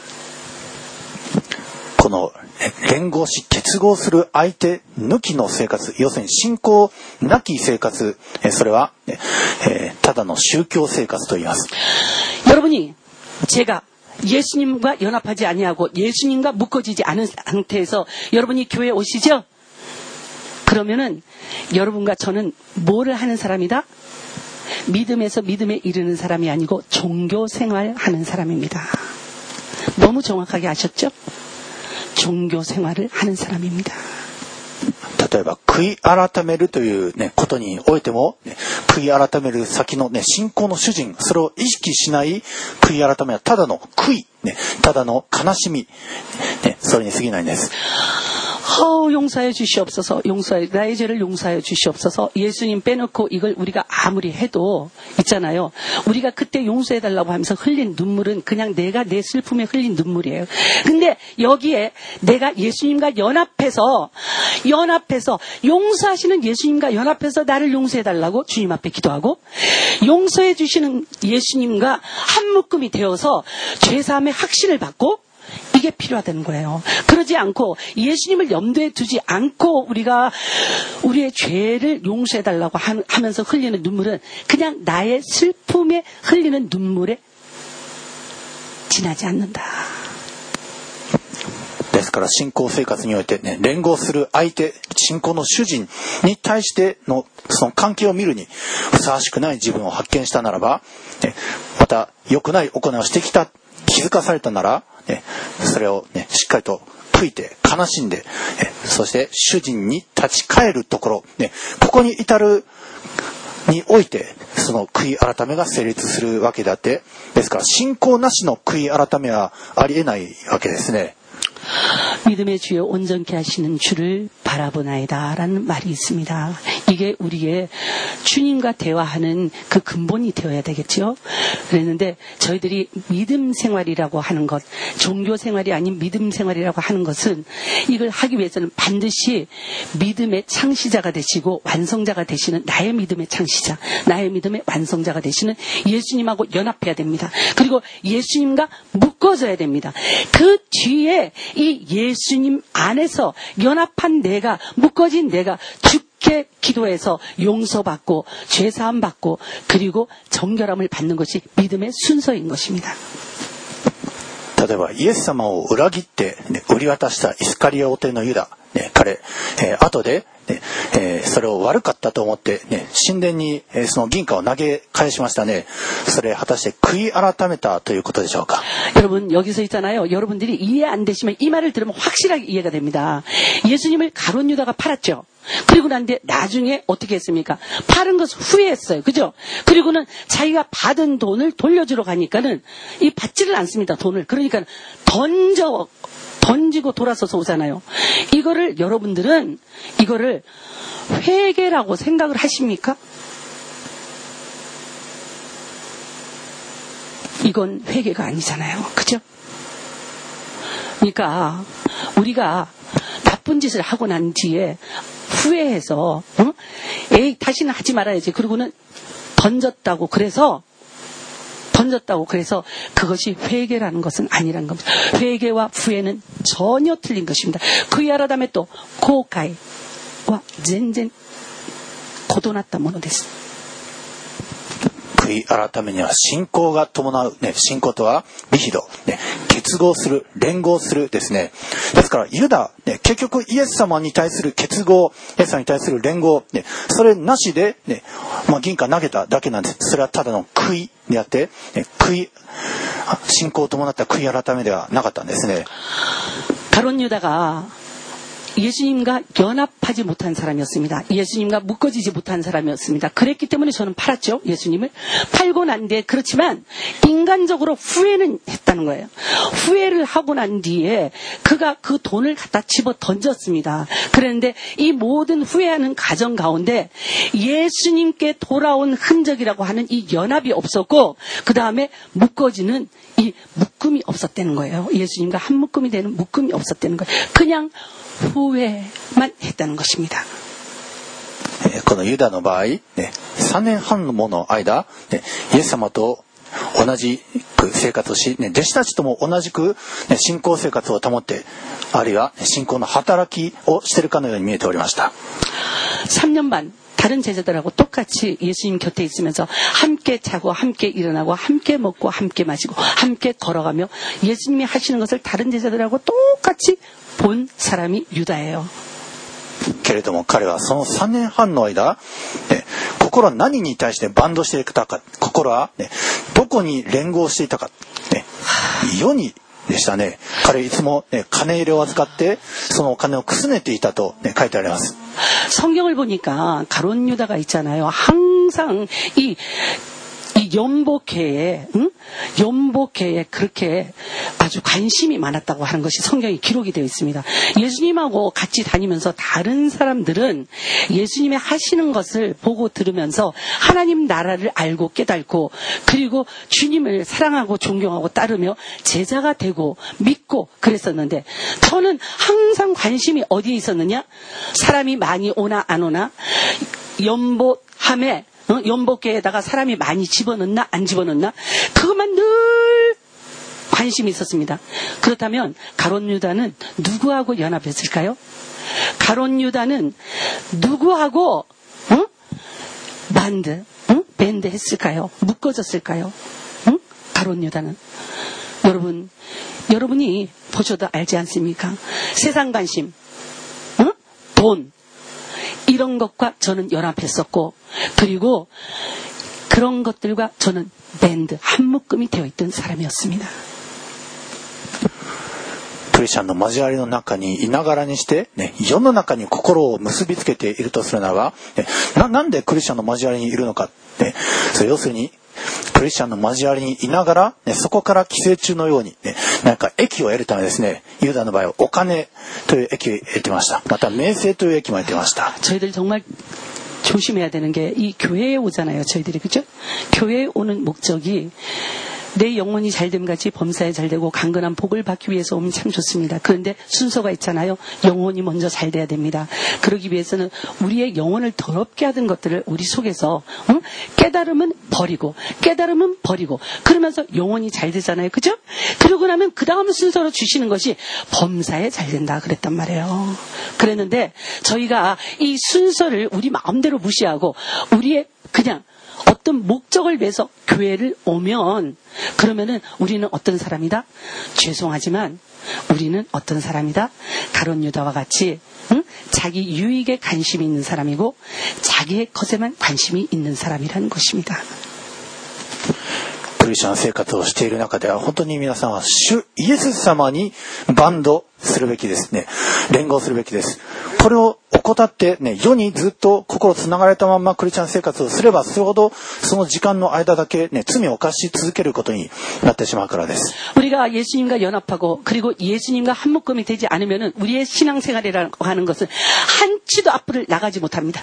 この連合し結合する相手抜きの生活、要するに信仰なき生活、それは、えー、ただの宗教生活と言います。 여러분이 제가 예수님과 연합하지 아니하고 예수님과 묶어지지 않은 상태에서 여러분이 교회에 오시죠? 그러면은 여러분과 저는 뭐를 하는 사람이다? 믿음에서 믿음에 이르는 사람이 아니고 종교 생활하는 사람입니다. 너무 정확하게 아셨죠? 종교 생활을 하는 사람입니다. 例えば悔い改めるという、ね、ことにおいても、ね、悔い改める先の、ね、信仰の主人、それを意識しない悔い改めはただの悔い、ね、ただの悲しみ、ね、それに過ぎないんです。 허 용서해 주시옵소서, 용서해, 나의 죄를 용서해 주시옵소서. 예수님 빼놓고 이걸 우리가 아무리 해도 있잖아요. 우리가 그때 용서해달라고 하면서 흘린 눈물은 그냥 내가 내 슬픔에 흘린 눈물이에요. 근데 여기에 내가 예수님과 연합해서 연합해서 용서하시는 예수님과 연합해서 나를 용서해달라고 주님 앞에 기도하고, 용서해 주시는 예수님과 한 묶음이 되어서 죄사함의 확신을 받고, 이게 필요하다는 거예요. 그러지 않고 예수님을 염두에 두지 않고 우리가 우리의 죄를 용서해달라고 하면서 흘리는 눈물은 그냥 나의 슬픔에 흘리는 눈물에 지나지 않는다. ですから信仰生活において、ね、連合する相手、信仰の主人に対してのその関係を見るにふさわしくない自分を発見したならば、ね、また良くない行いをしてきた、気づかされたなら、ね、それを、ね、しっかりと悔いて悲しんで、そして主人に立ち返るところ、ね、ここに至るにおいてその悔い改めが成立するわけであって、ですから信仰なしの悔い改めはありえないわけですね。 믿음의 주여 온전케 하시는 주를 바라보나이다 라는 말이 있습니다. 이게 우리의 주님과 대화하는 그 근본이 되어야 되겠죠. 그랬는데 저희들이 믿음 생활이라고 하는 것, 종교 생활이 아닌 믿음 생활이라고 하는 것은, 이걸 하기 위해서는 반드시 믿음의 창시자가 되시고 완성자가 되시는, 나의 믿음의 창시자, 나의 믿음의 완성자가 되시는 예수님하고 연합해야 됩니다. 그리고 예수님과 묶어져야 됩니다. 그 뒤에 이 예수님 안에서 연합한 내가, 묶어진 내가 주께 기도해서 용서받고 죄사함 받고 그리고 정결함을 받는 것이 믿음의 순서인 것입니다. 例えばイエス様を裏切って、ね、売り渡したイスカリオテのユダ、ね、彼、えー、後で、ねえー、それを悪かったと思って、ね、神殿に、えー、その銀貨を投げ返しましたね。それ果たして悔い改めたということでしょうか。 여러분 여기서 있잖아요. 여러분들이 이해 안 되시면 이 말을 들으면 확실하게 이해가 됩니다. 예수님을 가룟 유다가 팔았죠. 그리고 난 뒤에 나중에 어떻게 했습니까? 파는 것을 후회했어요. 그죠? 그리고는 자기가 받은 돈을 돌려주러 가니까는 이 받지를 않습니다. 돈을. 그러니까 던져 던지고 돌아서서 오잖아요. 이거를 여러분들은 이거를 회개라고 생각을 하십니까? 이건 회개가 아니잖아요. 그죠? 그러니까 우리가 나쁜 짓을 하고 난 뒤에 후회해서 어? 에이 다시는 하지 말아야지. 그러고는 던졌다고 그래서 던졌다고 그래서 그것이 회개라는 것은 아니란 겁니다. 회개와 후회는 전혀 틀린 것입니다. 그야라 다음에 또 고카이와 전전 고도났다ものです。 悔い改めには信仰が伴う、ね、信仰とはリヒド、ね、結合する、連合するですね。ですからユダ、ね、結局イエス様に対する結合、イエス様に対する連合、ね、それなしで、ね、まあ、銀貨投げただけなんです。それはただの悔いであって、ね、悔い、信仰を伴った悔い改めではなかったんですね。 가론 유다가 예수님과 연합하지 못한 사람이었습니다. 예수님과 묶어지지 못한 사람이었습니다. 그랬기 때문에 저는 팔았죠. 예수님을. 팔고 난 뒤에 그렇지만 인간적으로 후회는 했다는 거예요. 후회를 하고 난 뒤에 그가 그 돈을 갖다 집어 던졌습니다. 그런데 이 모든 후회하는 과정 가운데 예수님께 돌아온 흔적이라고 하는 이 연합이 없었고 그 다음에 묶어지는 이 묶음이 없었다는 거예요. 예수님과 한 묶음이 되는 묶음이 없었다는 거예요. 그냥 후회만 했다는 것입니다. このユダの場合、ね、さんねんはんもの間、ね、イエス様と同じく生活をし、ね、弟子たちとも同じく、ね、信仰生活を保って、あるいは信仰の働きをしているかのように見えておりました。 삼 년 반 다른 제자들하고 똑같이 예수님 곁에 있으면서 함께 자고 함께 일어나고 함께 먹고 함께 마시고 함께 걸어가며 예수님이 하시는 것을 다른 제자들하고 똑같이 본 사람이 유다예요. けれども彼はそのさんねんはんの間、ね、心は何に対してバンドしていたか、心は、ね、どこに連合していたか、ね、世にでしたね。彼いつも、ね、金入れを預かってそのお金をくすねていたと、ね、書いてあります。 성경을 보니까 가론 유다가 있잖아요. 항상 이 이 연복회에, 응? 연복회에 그렇게 아주 관심이 많았다고 하는 것이 성경에 기록이 되어 있습니다. 예수님하고 같이 다니면서 다른 사람들은 예수님의 하시는 것을 보고 들으면서 하나님 나라를 알고 깨닫고 그리고 주님을 사랑하고 존경하고 따르며 제자가 되고 믿고 그랬었는데 저는 항상 관심이 어디에 있었느냐? 사람이 많이 오나 안 오나? 연복함에 어? 연복계에다가 사람이 많이 집어넣나 안 집어넣나 그것만 늘 관심이 있었습니다. 그렇다면 가론 유다는 누구하고 연합했을까요? 가론 유다는 누구하고 어? 반드, 어? 밴드 했을까요? 묶어졌을까요? 어? 가론 유다는 여러분 여러분이 보셔도 알지 않습니까? 세상 관심, 어? 돈 이런 것과 저는 연합했었고 그리고 그런 것들과 저는 밴드 한 묶음이 되어 있던 사람이었습니다. クリスチャンの交わりの中にいながらにして、ね、世の中に心を結びつけているとするならば、ね、な, なんでクリスチャンの交わりにいるのか、ね、それ要するにクリスチャンの交わりにいながら、ね、そこから寄生虫のように、ね、なんか益を得るためですね、ユダの場合はお金という益を得てました。また名声という益も得てました。 저희들 정말 조심해야 되는 게 이 교회에 오잖아요. 저희들이 그죠? 교회에 오는 목적이 내 영혼이 잘됨 같이 범사에 잘되고 강건한 복을 받기 위해서 오면 참 좋습니다. 그런데 순서가 있잖아요. 영혼이 먼저 잘돼야 됩니다. 그러기 위해서는 우리의 영혼을 더럽게 하던 것들을 우리 속에서 응? 깨달으면 버리고 깨달으면 버리고 그러면서 영혼이 잘 되잖아요. 그죠? 그러고 나면 그 다음 순서로 주시는 것이 범사에 잘된다 그랬단 말이에요. 그랬는데 저희가 이 순서를 우리 마음대로 무시하고 우리의 그냥 어떤 목적을 위해서 교회를 오면 그러면은 우리는 어떤 사람이다? 죄송하지만 우리는 어떤 사람이다? 가론 유다와 같이 응? 자기 유익에 관심이 있는 사람이고 자기의 것에만 관심이 있는 사람이라는 것입니다. クリスチャン生活をしている中では本当に皆さんは主イエス様にバンドするべきですね。連合するべきです。これを怠ってね、世にずっと心つながれたままクリスチャン生活をすればするほどその時間の間だけね、罪を犯し続けることになってしまうからです。 우리가 예수님과 연합하고 그리고 예수님과 한 묶음이 되지 않으면은 우리의 신앙생활이라고 하는 것은 한치도 앞을 나가지 못합니다.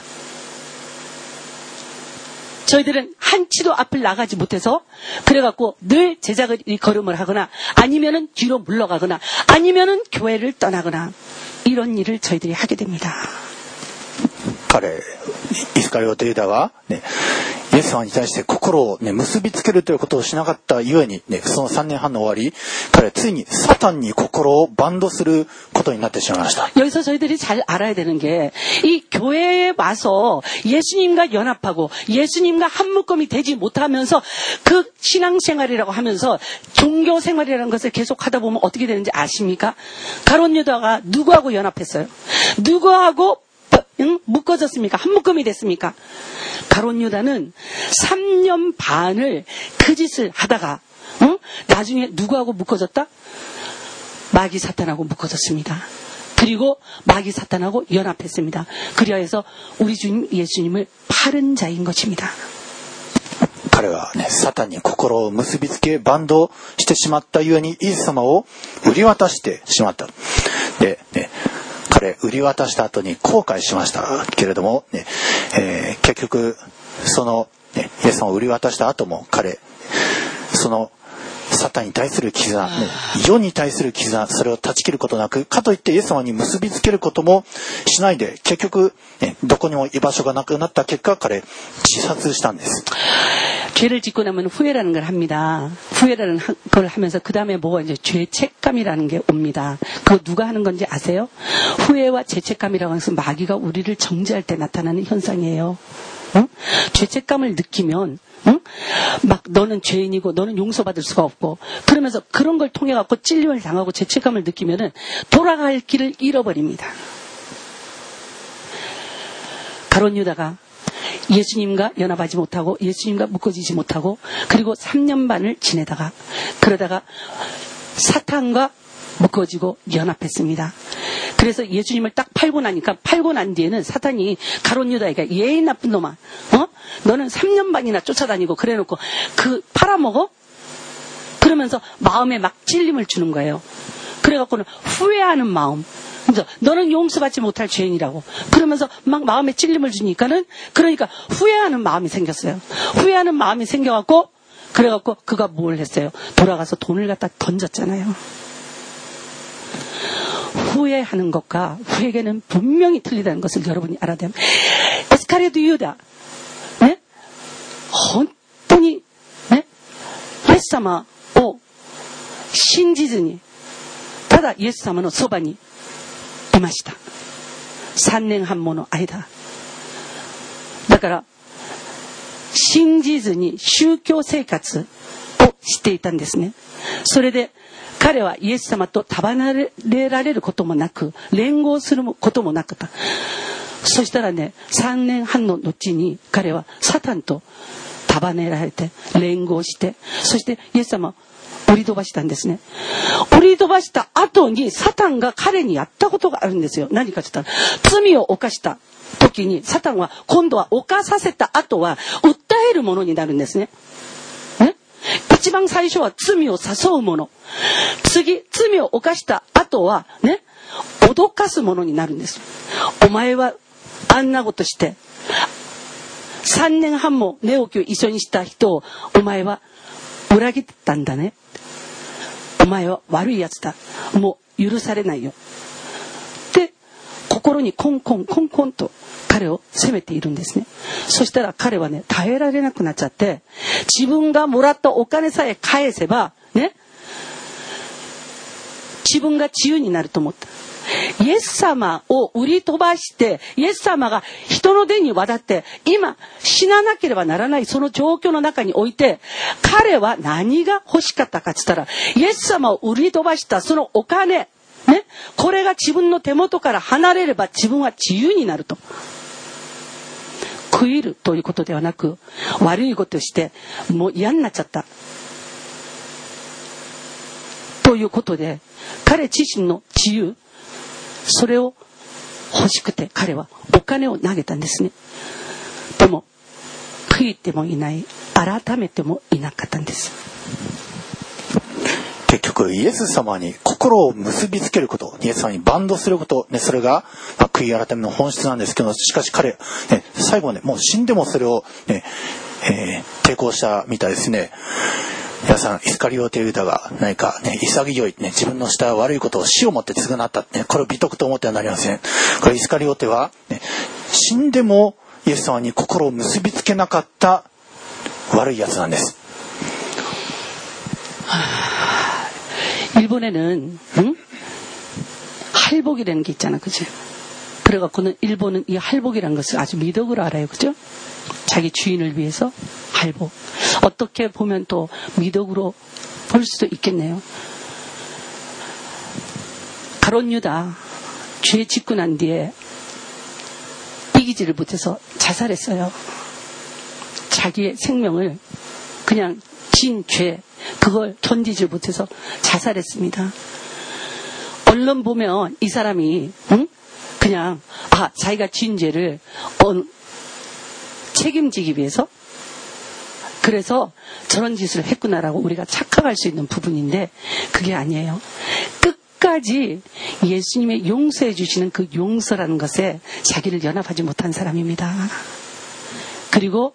저희들은 한치도 앞을 나가지 못해서 그래갖고 늘 제자들이 걸음을 하거나 아니면은 뒤로 물러가거나 아니면은 교회를 떠나거나 이런 일을 저희들이 하게 됩니다. 彼イスカリオテユダは、ね、 イエス様に対して心を、ね、結びつけるということをしなかったゆえに、ね、そのさんねんはんの終わり、彼はついにサタンに心をバンドすることになってしまいました。 여기서 저희들이 잘 알아야 되는 게, 이 교회에 와서 예수님과 연합하고 예수님과 한 묶음이 되지 못하면서 그 신앙생활이라고 하면서 종교생활이라는 것을 계속하다 보면 어떻게 되는지 아십니까? 가룟 유다가 누구하고 연합했어요? 누구하고 응? 묶어졌습니까? 한 묶음이 됐습니까? 가룟 유다는 삼 년 반을 그 짓을 하다가 응? 나중에 누구하고 묶어졌다? 마귀 사탄하고 묶어졌습니다. 그리고 마귀 사탄하고 연합했습니다. 그리하여서 우리 주님 예수님을 팔은 자인 것입니다. 彼はね、サタンに心を結びつけバンドしてしまったゆえにイエス様を売り渡してしまった。で、ね、彼売り渡した後に後悔しましたけれども、ねえー、結局その、ね、イエス様を売り渡した後も彼そのサタンに対する絆、ね、世に対する絆、それを断ち切ることなく、かといってイエス様に結びつけることもしないで、結局、ね、どこにも居場所がなくなった結果、彼自殺したんです。 죄를 짓고 나면 후회라는 걸 합니다. 후회라는 걸 하면서 그 다음에 뭐가 이제 죄책감이라는 게 옵니다. 그거 누가 하는 건지 아세요? 후회와 죄책감이라고 해서 마귀가 우리를 정죄할 때 나타나는 현상이에요. 응? 죄책감을 느끼면 응? 막 너는 죄인이고 너는 용서받을 수가 없고 그러면서 그런 걸 통해 갖고 찔림을 당하고 죄책감을 느끼면은 돌아갈 길을 잃어버립니다. 가룟 유다가 예수님과 연합하지 못하고 예수님과 묶어지지 못하고 그리고 삼 년 반을 지내다가 그러다가 사탄과 묶어지고 연합했습니다. 그래서 예수님을 딱 팔고 나니까 팔고 난 뒤에는 사탄이 가룟 유다에게 예의 나쁜 놈아, 어? 너는 삼 년 반이나 쫓아다니고 그래놓고 그 팔아먹어? 그러면서 마음에 막 찔림을 주는 거예요. 그래갖고는 후회하는 마음. 그래서 너는 용서받지 못할 죄인이라고. 그러면서 막 마음에 찔림을 주니까는 그러니까 후회하는 마음이 생겼어요. 후회하는 마음이 생겨갖고 그래갖고 그가 뭘 했어요? 돌아가서 돈을 갖다 던졌잖아요. 후회하는 것과 회개는 분명히 틀리다는 것을 여러분이 알아야 됩니다. 에스카리오트 유다, 네? 本当にね、イエス様を信じずに、ただイエス様のそばにいました。さんねんはんもの間。だから信じずに宗教生活をしていたんですね。それで彼はイエス様と束ねられることもなく、連合することもなかった。そしたらね、さんねんはんの後に彼はサタンと束ねられて連合して、そしてイエス様を売り飛ばしたんですね。売り飛ばした後にサタンが彼にやったことがあるんですよ。何かって言ったら、罪を犯した時にサタンは今度は犯させた後は訴えるものになるんですね。一番最初は罪を誘うもの。次、罪を犯した後はね、脅かすものになるんです。お前はあんなことして、さんねんはんも寝起きを一緒にした人を、お前は裏切ったんだね。お前は悪いやつだ。もう許されないよ。で、心にコンコンコンコンと彼を責めているんですね。そしたら彼はね、耐えられなくなっちゃって、自分がもらったお金さえ返せばね、自分が自由になると思った。イエス様を売り飛ばして、イエス様が人の手に渡って今死ななければならないその状況の中において、彼は何が欲しかったかって言ったら、イエス様を売り飛ばしたそのお金ね、これが自分の手元から離れれば自分は自由になると。悔いるということではなく、悪いことをしてもう嫌になっちゃったということで、彼自身の自由、それを欲しくて彼はお金を投げたんですね。でも悔いてもいない、改めてもいなかったんです。 結局イエス様に心を結びつけること、イエス様にバンドすること、ね、それが、まあ、悔い改めの本質なんですけど、しかし彼、ね、最後はね、もう死んでもそれを、ねえー、抵抗したみたいですね。皆さん、イスカリオテユダが何か、ね、潔い、ね、自分のした悪いことを死をもって償った、ね、これを美徳と思ってはなりません。これイスカリオテは、ね、死んでもイエス様に心を結びつけなかった悪いやつなんです。 일본에는 응? 할복이라는 게 있잖아, 그죠? 그래갖고는 일본은 이 할복이라는 것을 아주 미덕으로 알아요, 그죠? 자기 주인을 위해서 할복. 어떻게 보면 또 미덕으로 볼 수도 있겠네요. 가롯 유다 죄 짓고 난 뒤에 이기지를 못해서 자살했어요. 자기의 생명을 그냥 진 죄 그걸 견디지 못해서 자살했습니다. 얼른 보면 이 사람이 응? 그냥 아 자기가 진 죄를 어, 책임지기 위해서 그래서 저런 짓을 했구나라고 우리가 착각할 수 있는 부분인데 그게 아니에요. 끝까지 예수님의 용서해 주시는 그 용서라는 것에 자기를 연합하지 못한 사람입니다. 그리고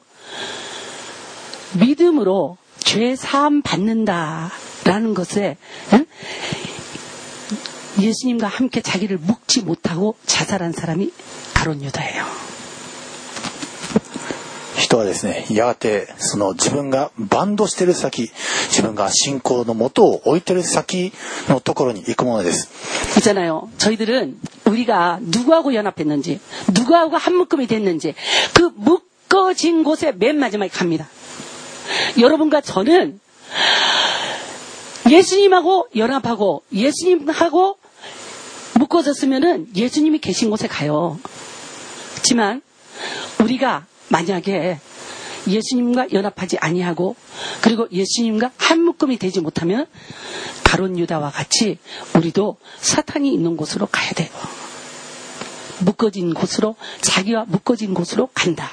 믿음으로 죄 사함 받는다라는 것에 응? 예수님과 함께 자기를 묶지 못하고 자살한 사람이 가롯 유다예요. 人はですね、やがてその自分がバンドしてる先、自分が信仰のもとを置いてる先のところに行くものです。 있잖아요. 저희들은 우리가 누구하고 연합했는지, 누구하고 한 묶음이 됐는지 그 묶어진 곳에 맨 마지막에 갑니다. 여러분과 저는 예수님하고 연합하고 예수님하고 묶어졌으면은 예수님이 계신 곳에 가요. 하지만 우리가 만약에 예수님과 연합하지 아니하고 그리고 예수님과 한 묶음이 되지 못하면 가롯 유다와 같이 우리도 사탄이 있는 곳으로 가야 돼요. 묶어진 곳으로 자기와 묶어진 곳으로 간다.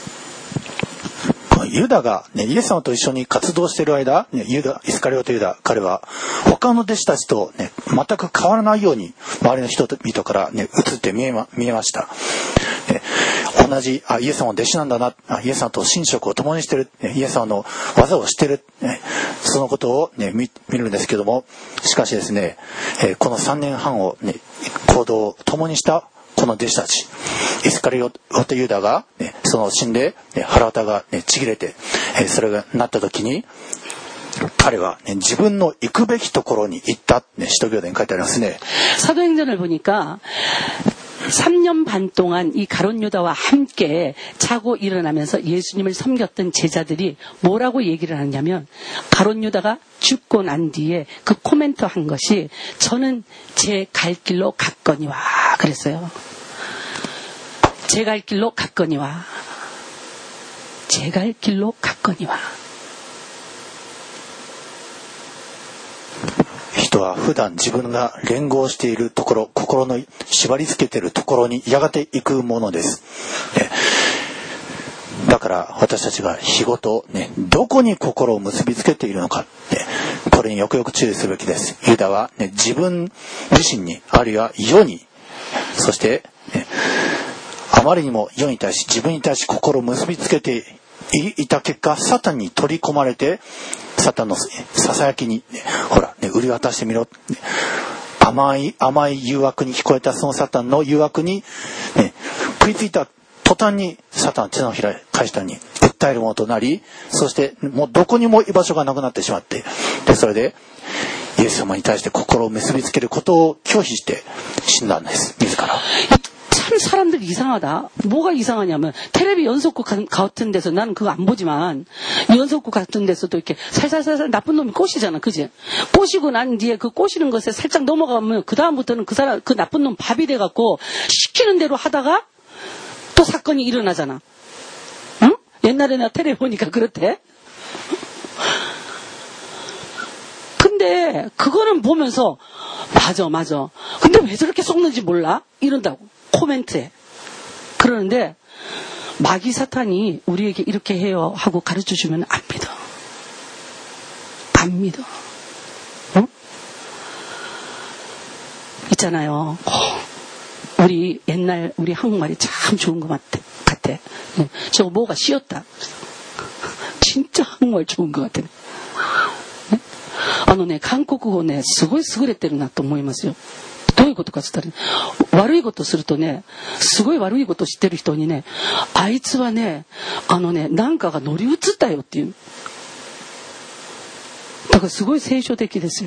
ユダが、ね、イエス様と一緒に活動している間、ね、ユダイスカリオテユダ彼は他の弟子たちと、ね、全く変わらないように周りの人々から、ね、映って見えま、見えました、ね、同じあイエス様の弟子なんだな、イエス様と寝食を共にしている、ね、イエス様の技をしている、ね、そのことを、ね、見, 見るんですけども、しかしですね、えー、このさんねんはんを、ね、行動を共にしたこの弟子たち、イスカリオテユダが、ね、その死んで、ね、腹渡が、ね、ちぎれて、えー、それがなった時に彼は、ね、自分の行くべきところに行った、ね、使徒行伝に書いてありますね。 사도행전을 보니까 삼 년 반 동안 이 가롯 유다와 함께 자고 일어나면서 예수님을 섬겼던 제자들이 뭐라고 얘기를 하냐면 가롯 유다가 죽고 난 뒤에 그 코멘트 한 것이 저는 제 갈 길로 갔거니와 그랬어요. 제 갈 길로 갔거니와 제 갈 길로 갔거니와 人は普段自分が連合しているところ、心の縛り付けているところにやがて行くものです。だから私たちが日ごと、ね、どこに心を結びつけているのか、ね、これによくよく注意するべきです。ユダは、ね、自分自身に、あるいは世に、そして、ね、あまりにも世に対し、自分に対し心を結びつけていた結果、サタンに取り込まれて、サタンのささやきに、ね、ほら、ね、売り渡してみろ、ね、甘い甘い誘惑に聞こえたそのサタンの誘惑に、ね、食いついた途端にサタン手のひら返したに訴えるものとなり、そしてもうどこにも居場所がなくなってしまって、でそれでイエス様に対して心を結びつけることを拒否して死んだんです、自ら。 참 사람들 이상하다. 뭐가 이상하냐면 텔레비 연속극 같은 데서 나는 그거 안 보지만 연속극 같은 데서도 이렇게 살살살살 나쁜 놈이 꼬시잖아, 그지? 꼬시고 난 뒤에 그 꼬시는 것에 살짝 넘어가면 그 다음부터는 그 사람 그 나쁜 놈 밥이 돼갖고 시키는 대로 하다가 또 사건이 일어나잖아. 응? 옛날에 나 텔레비 보니까 그렇대. 근데 그거는 보면서 맞아, 맞아. 근데 왜 저렇게 속는지 몰라? 이런다고. 코멘트에. 그러는데 마귀 사탄이 우리에게 이렇게 해요 하고 가르쳐주면 안 믿어. 안 믿어. 응? 있잖아요. 우리 옛날 우리 한국말이 참 좋은 것 같아. 같아. 응. 저거 뭐가 씌었다. 진짜 한국말 좋은 것 같아. あのね、韓国語ね、すごい優れてるなと思いますよ。 どういうことかって言ったら、悪いことするとね、すごい悪いこと知ってる人にね、あいつはね、あのね、なんかが乗り移ったよっていう。だからすごい聖書的ですよ。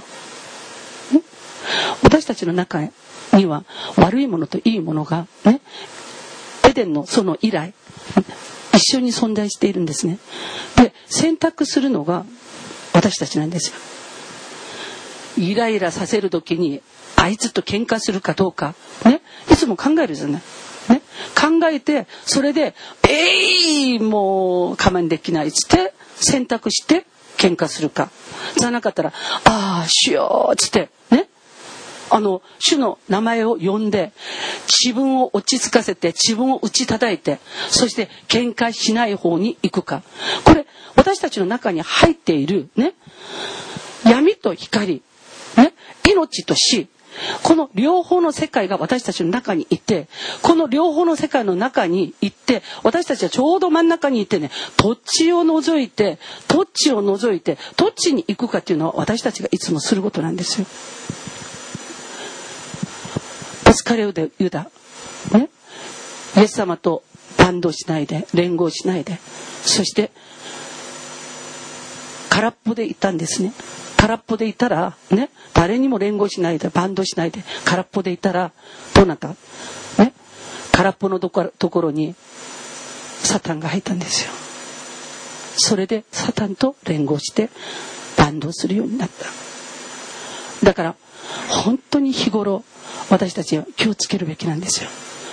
私たちの中には悪いものといいものがね、エデンのその以来一緒に存在しているんですね。で、選択するのが私たちなんですよ。イライラさせるときにあいつと喧嘩するかどうかね、いつも考えるじゃない、ね、考えて、それでえい、もう我慢できないっつって選択して喧嘩するか、じゃなかったらああ主よっつってね、あの主の名前を呼んで自分を落ち着かせて自分を打ち叩いて、そして喧嘩しない方に行くか。これ私たちの中に入っているね、闇と光ね、命と死、この両方の世界が私たちの中にいて、この両方の世界の中に行って、私たちはちょうど真ん中にいてね、どっちを除いてどっちを除いてどっちに行くかっていうのは私たちがいつもすることなんですよ。エスカレオでユダ、ね、イエス様とバンドしないで連合しないで、そして空っぽでいたんですね。空っぽでいたらね、誰にも連合しないでバンドしないで空っぽでいたらどうなった、ね、空っぽのところにサタンが入ったんですよ。それでサタンと連合してバンドするようになった。だから本当に日頃私たちは気をつけるべきなんですよ。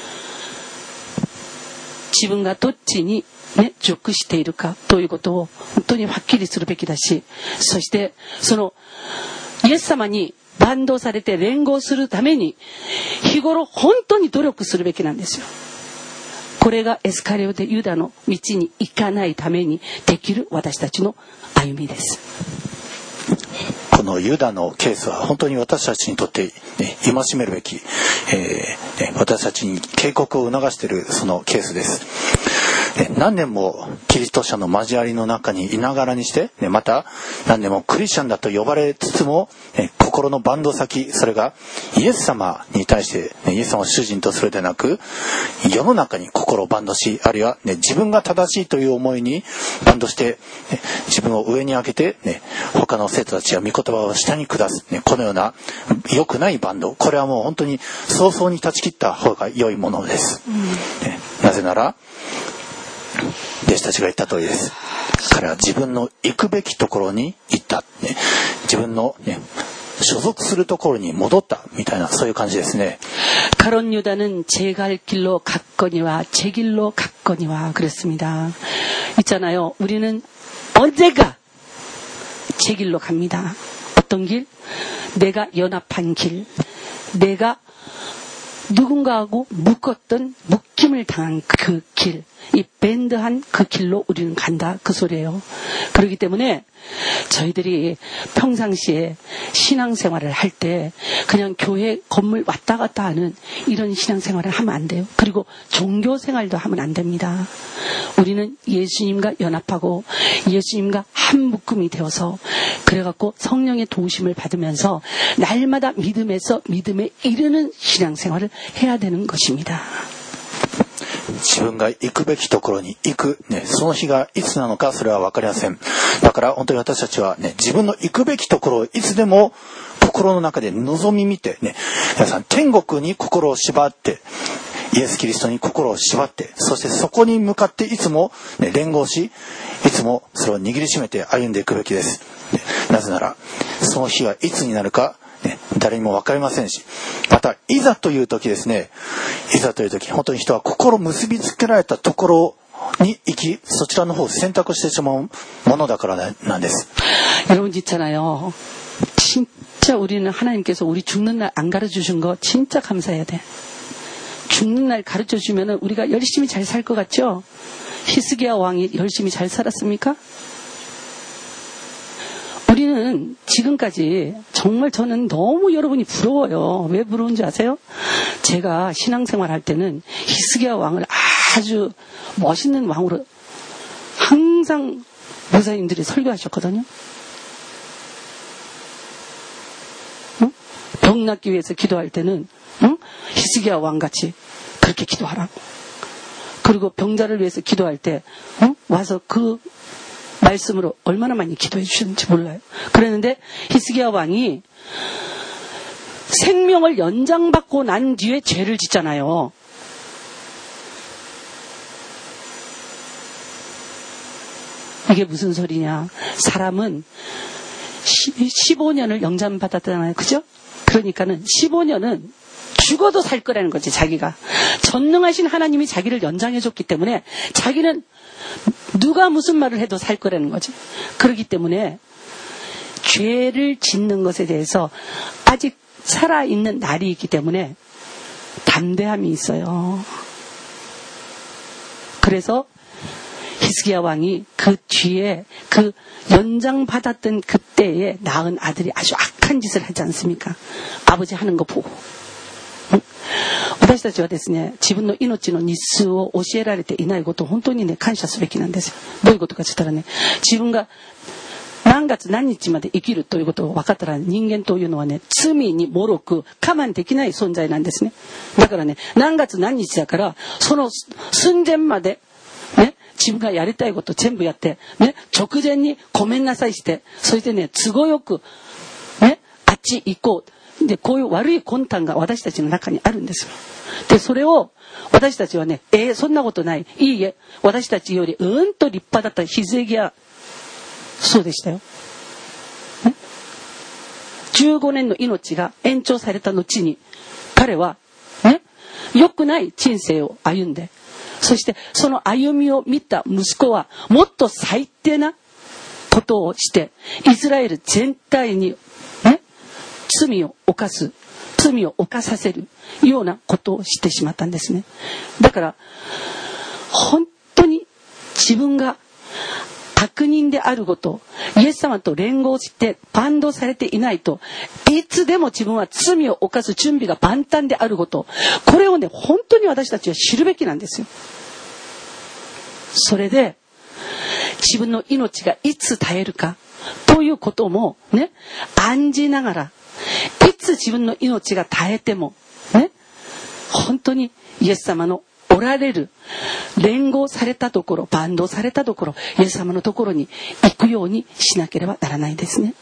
自分がどっちにね、属しているかということを本当にはっきりするべきだし、そしてそのイエス様にバンドされて連合するために日頃本当に努力するべきなんですよ。これがエスカレオでユダの道に行かないためにできる私たちの歩みです。 このユダのケースは本当に私たちにとって、ね、戒めるべき、えーね、私たちに警告を促しているそのケースです。何年もキリスト者の交わりの中にいながらにして、ね、また何年もクリスチャンだと呼ばれつつも、ね、心のバンド先、それがイエス様に対して、ね、イエス様を主人とするでなく世の中に心をバンドし、あるいは、ね、自分が正しいという思いにバンドして、ね、自分を上に上げて、ね、他の生徒たちは御言葉を下に下す、ね、このような良くないバンド、これはもう本当に早々に断ち切った方が良いものです、うんね、なぜなら弟子たちが言った通りです。彼は自分の行くべきところに行った、ね、自分の、ね、所属するところに戻ったみたいな、そういう感じですね。 가론 유다는 제 갈 길로 갔거니와 제 길로 갔거니와 그랬습니다. 있잖아요. 우리는 언제가 제 길로 갑니다. 어떤 길? 내가 연합한 길, 내가 누군가하고 묶었던 묶임을 당한 그 길, 이 밴드한 그 길로 우리는 간다, 그 소리예요. 그렇기 때문에 저희들이 평상시에 신앙생활을 할 때 그냥 교회 건물 왔다 갔다 하는 이런 신앙생활을 하면 안 돼요. 그리고 종교생활도 하면 안 됩니다. 우리는 예수님과 연합하고 예수님과 한 묶음이 되어서 그래갖고 성령의 도우심을 받으면서 날마다 믿음에서 믿음에 이르는 신앙생활을 해야 되는 것입니다. 自分が行くべきところに行く、ね、その日がいつなのかそれは分かりません。だから本当に私たちは、ね、自分の行くべきところをいつでも心の中で望み見て、ね、皆さん天国に心を縛ってイエス・キリストに心を縛って、そしてそこに向かっていつも、ね、連合し、いつもそれを握りしめて歩んでいくべきです、ね、なぜならその日はいつになるかね、誰にも分かりませんし、またいざという時ですね、いざという時本当に人は心結びつけられたところに行き、そちらの方を選択してしまうものだからなんです。 여러분 있잖아요. 진짜 우리는 하나님께서 우리 죽는 날 안 가르쳐 주신 거 진짜 감사해야 돼. 죽는 날 가르쳐 주면은 우리가 열심히 잘 살 것 같죠? 히스기야 왕이 열심히 잘 살았습니까? 우리는 지금까지 정말 저는 너무 여러분이 부러워요. 왜 부러운지 아세요? 제가 신앙생활 할 때는 히스기야 왕을 아주 멋있는 왕으로 항상 목사님들이 설교하셨거든요. 어? 병 낫기 위해서 기도할 때는 응? 히스기야 왕같이 그렇게 기도하라고. 그리고 병자를 위해서 기도할 때 응? 와서 그 말씀으로 얼마나 많이 기도해 주셨는지 몰라요. 그랬는데 히스기야 왕이 생명을 연장받고 난 뒤에 죄를 짓잖아요. 이게 무슨 소리냐. 사람은 십오 년을 연장받았잖아요. 그죠? 그러니까는 십오 년은 죽어도 살 거라는 거지. 자기가 전능하신 하나님이 자기를 연장해줬기 때문에 자기는 누가 무슨 말을 해도 살 거라는 거지. 그렇기 때문에 죄를 짓는 것에 대해서 아직 살아있는 날이 있기 때문에 담대함이 있어요. 그래서 히스기야 왕이 그 뒤에 그 연장받았던 그때에 낳은 아들이 아주 악한 짓을 하지 않습니까? 아버지 하는 거 보고. 私たちはですね、自分の命の日数を教えられていないことを本当にね、感謝すべきなんですよ。どういうことかと言ったらね、自分が何月何日まで生きるということを分かったら、人間というのはね、罪に脆く我慢できない存在なんですね。だからね、何月何日だから、その寸前まで、ね、自分がやりたいこと全部やって、ね、直前にごめんなさいして、それでね、都合よく、ね、あっち行こう。で、こういう悪い魂胆が私たちの中にあるんですよ。で、それを私たちはね、えー、そんなことない。いいえ、私たちよりうんと立派だったヒゼギヤ、そうでしたよ。ね、じゅうごねんの命が延長された後に、彼は、ね、良くない人生を歩んで、そしてその歩みを見た息子は、もっと最低なことをして、イスラエル全体に、ね、罪を犯す、罪を犯させるようなことをしてしまったんですね。だから本当に自分が悪人であること、イエス様と連合してバンドされていないと、いつでも自分は罪を犯す準備が万端であること、これをね、本当に私たちは知るべきなんですよ。それで自分の命がいつ絶えるかということもね、案じながら、いつ自分の命が絶えてもね、本当にイエス様のおられる連合されたところ、バンドされたところ、イエス様のところに行くようにしなければならないんですね。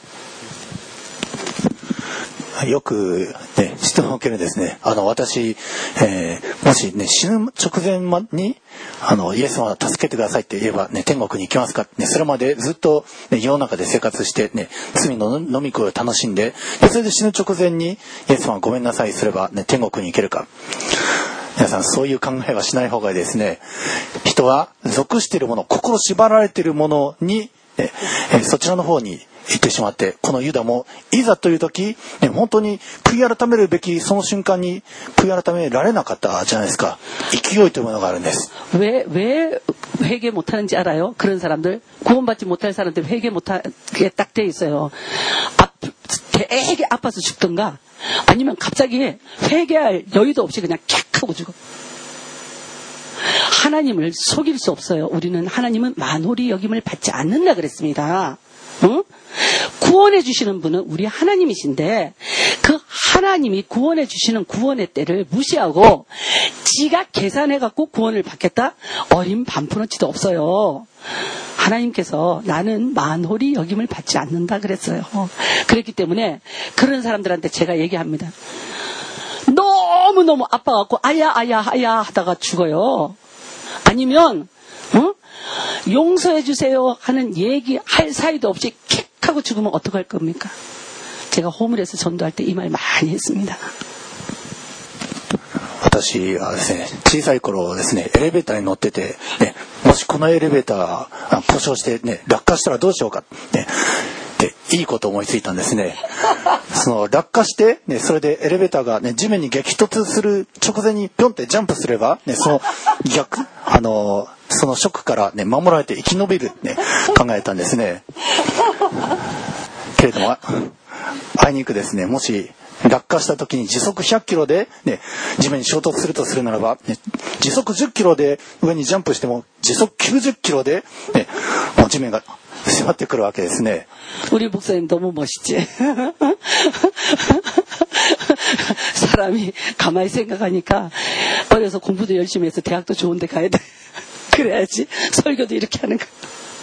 よく、ね、質問を受けるんですね。あの私、えー、もし、ね、死ぬ直前にあのイエス様を助けてくださいって言えば、ね、天国に行きますか、ね、それまでずっと、ね、世の中で生活して、ね、罪の飲み食いを楽しんで、でそれで死ぬ直前にイエス様ごめんなさいすれば、ね、天国に行けるか。皆さんそういう考えはしない方がいいですね。人は属しているもの、心縛られているものに、ね、そちらの方に行ってしまって、このユダもいざという時、ね、本当に悔い改めるべきその瞬間に悔い改められなかったじゃないですか。勢いというものがあるんです。 왜 왜 회개 못하는지 알아요? 그런 사람들, 구원받지 못할 사람들 회개 못하게 딱 돼 있어요. 아, 되게 아파서 죽던가, 아니면 갑자기 회개할 여유도 없이 그냥 캬 하고 죽어. 하나님을 속일 수 없어요. 우리는 하나님은 만홀히 여김을 받지 않는다 그랬습니다. 응? 구원해 주시는 분은 우리 하나님이신데, 그 하나님이 구원해 주시는 구원의 때를 무시하고 지가 계산해 갖고 구원을 받겠다? 어린 반푼어치도 없어요. 하나님께서 나는 만홀히 여김을 받지 않는다 그랬어요. 그랬기 때문에 그런 사람들한테 제가 얘기합니다. 너무너무 아파갖고 아야 아야 아야 하다가 죽어요. 아니면 어? 용서해 주세요 하는 얘기할 사이도 없이 킥 하고 죽으면 어떡할 겁니까? 제가 호물에서 전도할 때 이 말 많이 했습니다. 私はですね、小さい頃ですね、エレベーターに乗ってて、ね、もしこのエレベーターが故障してね、落下したらどうしようか、ね、でいいこと思いついたんですね。その落下して、ね、それでエレベーターが、ね、地面に激突する直前にピョンってジャンプすれば、ね、その逆あのそのショックから、ね、守られて生き延びるって、ね、考えたんですね。けれどもあいにくですね、もし落下した時に時速ひゃっキロで、ね、地面に衝突するとするならば、ね、時速じゅっキロで上にジャンプしても時速きゅうじゅっキロで、ね、もう地面が迫ってくるわけですね。 우리 목사님 너무 멋있지. 사람이 가만히 생각하니까 어려서 공부도 열심히 해서 대학도 좋은 데 가야 돼. 그래야지 설교도 이렇게 하는 거야.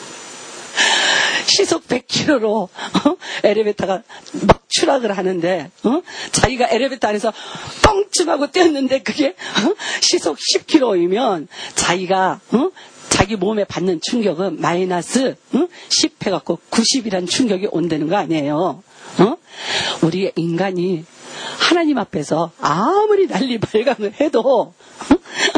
시속 백 킬로미터로 어? 엘리베이터가 막 추락을 하는데 어? 자기가 엘리베이터 안에서 뻥충하고 뛰었는데 그게 어? 시속 십 킬로미터이면 자기가 어? 자기 몸에 받는 충격은 마이너스 어? 십 해갖고 구십이라는 충격이 온다는 거 아니에요. 어? 우리 인간이 하나님 앞에서 아무리 난리 발광을 해도 어?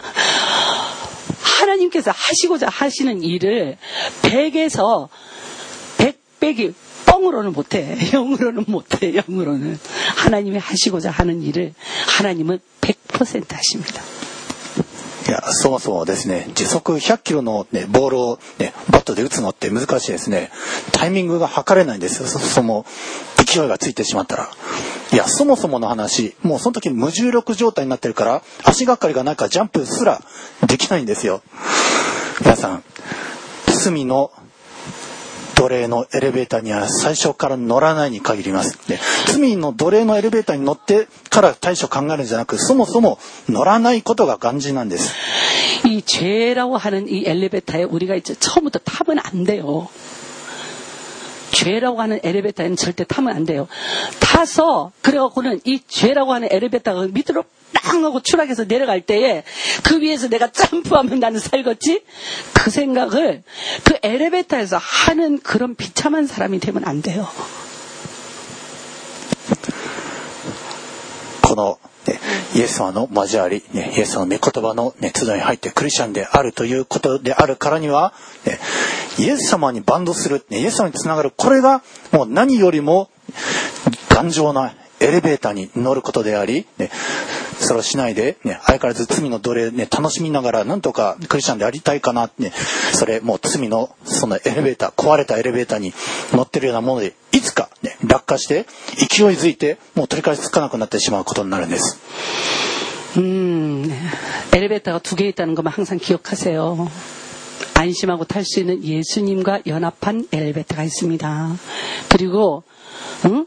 하나님께서 하시고자 하시는 일을 백에서 백 빼기 뻥으로는 못해. 영으로는 못해. 영으로는. 하나님이 하시고자 하는 일을 하나님은 백 퍼센트 하십니다. いや、そもそもですね、時速ひゃっキロの、ね、ボールを、ね、バットで打つのって難しいですね。タイミングが測れないんですよ。そもそも勢いがついてしまったら。いや、そもそもの話、もうその時無重力状態になってるから、足がかりがないからジャンプすらできないんですよ。皆さん、罪の奴隷のエレベーターには最初から乗らないに限ります。で、罪の奴隷のエレベーターに乗ってから対処考えるんじゃなく、そもそも乗らないことが肝心なんです。 이 죄라고 하는 이 엘리베이터에 우리가 이제 처음부터 타면 안 돼요. 죄라고 하는 엘리베이터에는 절대 타면 안 돼요. 타서 그래갖고는 이 죄라고 하는 엘리베이터가 밑으로 땅 하고 추락해서 내려갈 때에 그 위에서 내가 점프하면 나는 살겠지? 그 생각을 그 엘리베이터에서 하는 그런 비참한 사람이 되면 안 돼요. この、ね、イエス様の交わり、ね、イエス様の御言葉の、ね、集いに入ってクリスチャンであるということであるからには、ね、イエス様にバンドする、ね、イエス様につながる、これがもう何よりも頑丈なエレベーターに乗ることであり、ね、それをしないで、ね、相変わらず罪の奴隷、ね、楽しみながらなんとかクリスチャンでありたいかな、ね、それもう罪のそのエレベーター、壊れたエレベーターに乗ってるようなものでいつか、ね、落下して勢いづいてもう取り返しつかなくなってしまうことになるんです。 음, 엘리베이터가 두 개 있다는 것만 항상 기억하세요. 안심하고 탈 수 있는 예수님과 연합한 엘리베이터가 있습니다. 그리고 응?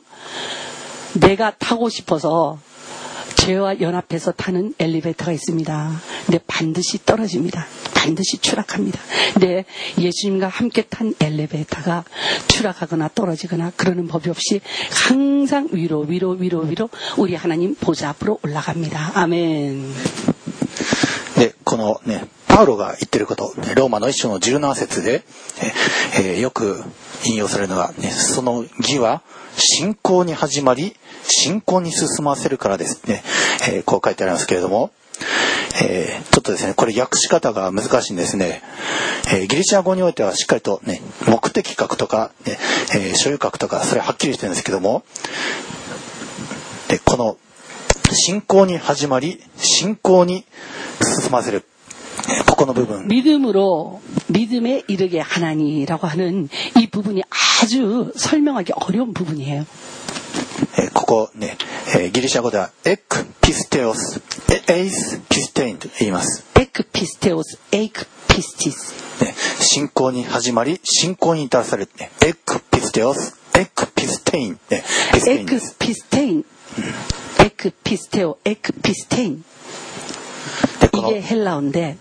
내가 타고 싶어서 죄와 연합해서 타는 엘리베이터가 있습니다. 근데 반드시 떨어집니다. 반드시 추락합니다. 근데 예수님과 함께 탄 엘리베이터가 추락하거나 떨어지거나 그러는 법이 없이 항상 위로 위로 위로 위로 우리 하나님 보좌 앞으로 올라갑니다. 아멘. で、このね、パウロが言ってること、ローマの一章のじゅうなな節で、えー、よく引用されるのが、ね、その義は信仰に始まり信仰に進ませるからですね、えー、こう書いてありますけれども、えー、ちょっとですねこれ訳し方が難しいんですね、えー、ギリシャ語においてはしっかりとね目的格とか、ねえー、所有格とかそれははっきりしてるんですけども、でこの信仰に始まり信仰に進ませるここの部分 믿음으로 믿음에 이르게 하나니라고 하는 이 부분이 아주 설명하기 어려운 부분이에요. ここね、ギリシャ語ではエクピステオス、エイスピステインと言います。 エクピステオス、エクピスティス。 ね、信仰に始まり信仰に至らされる、ね、エクピステオス、エクピステイン、ね、ピステインです。 エクピステイン、うん、エクピステオ、エクピステイン。이게 헬라어인데.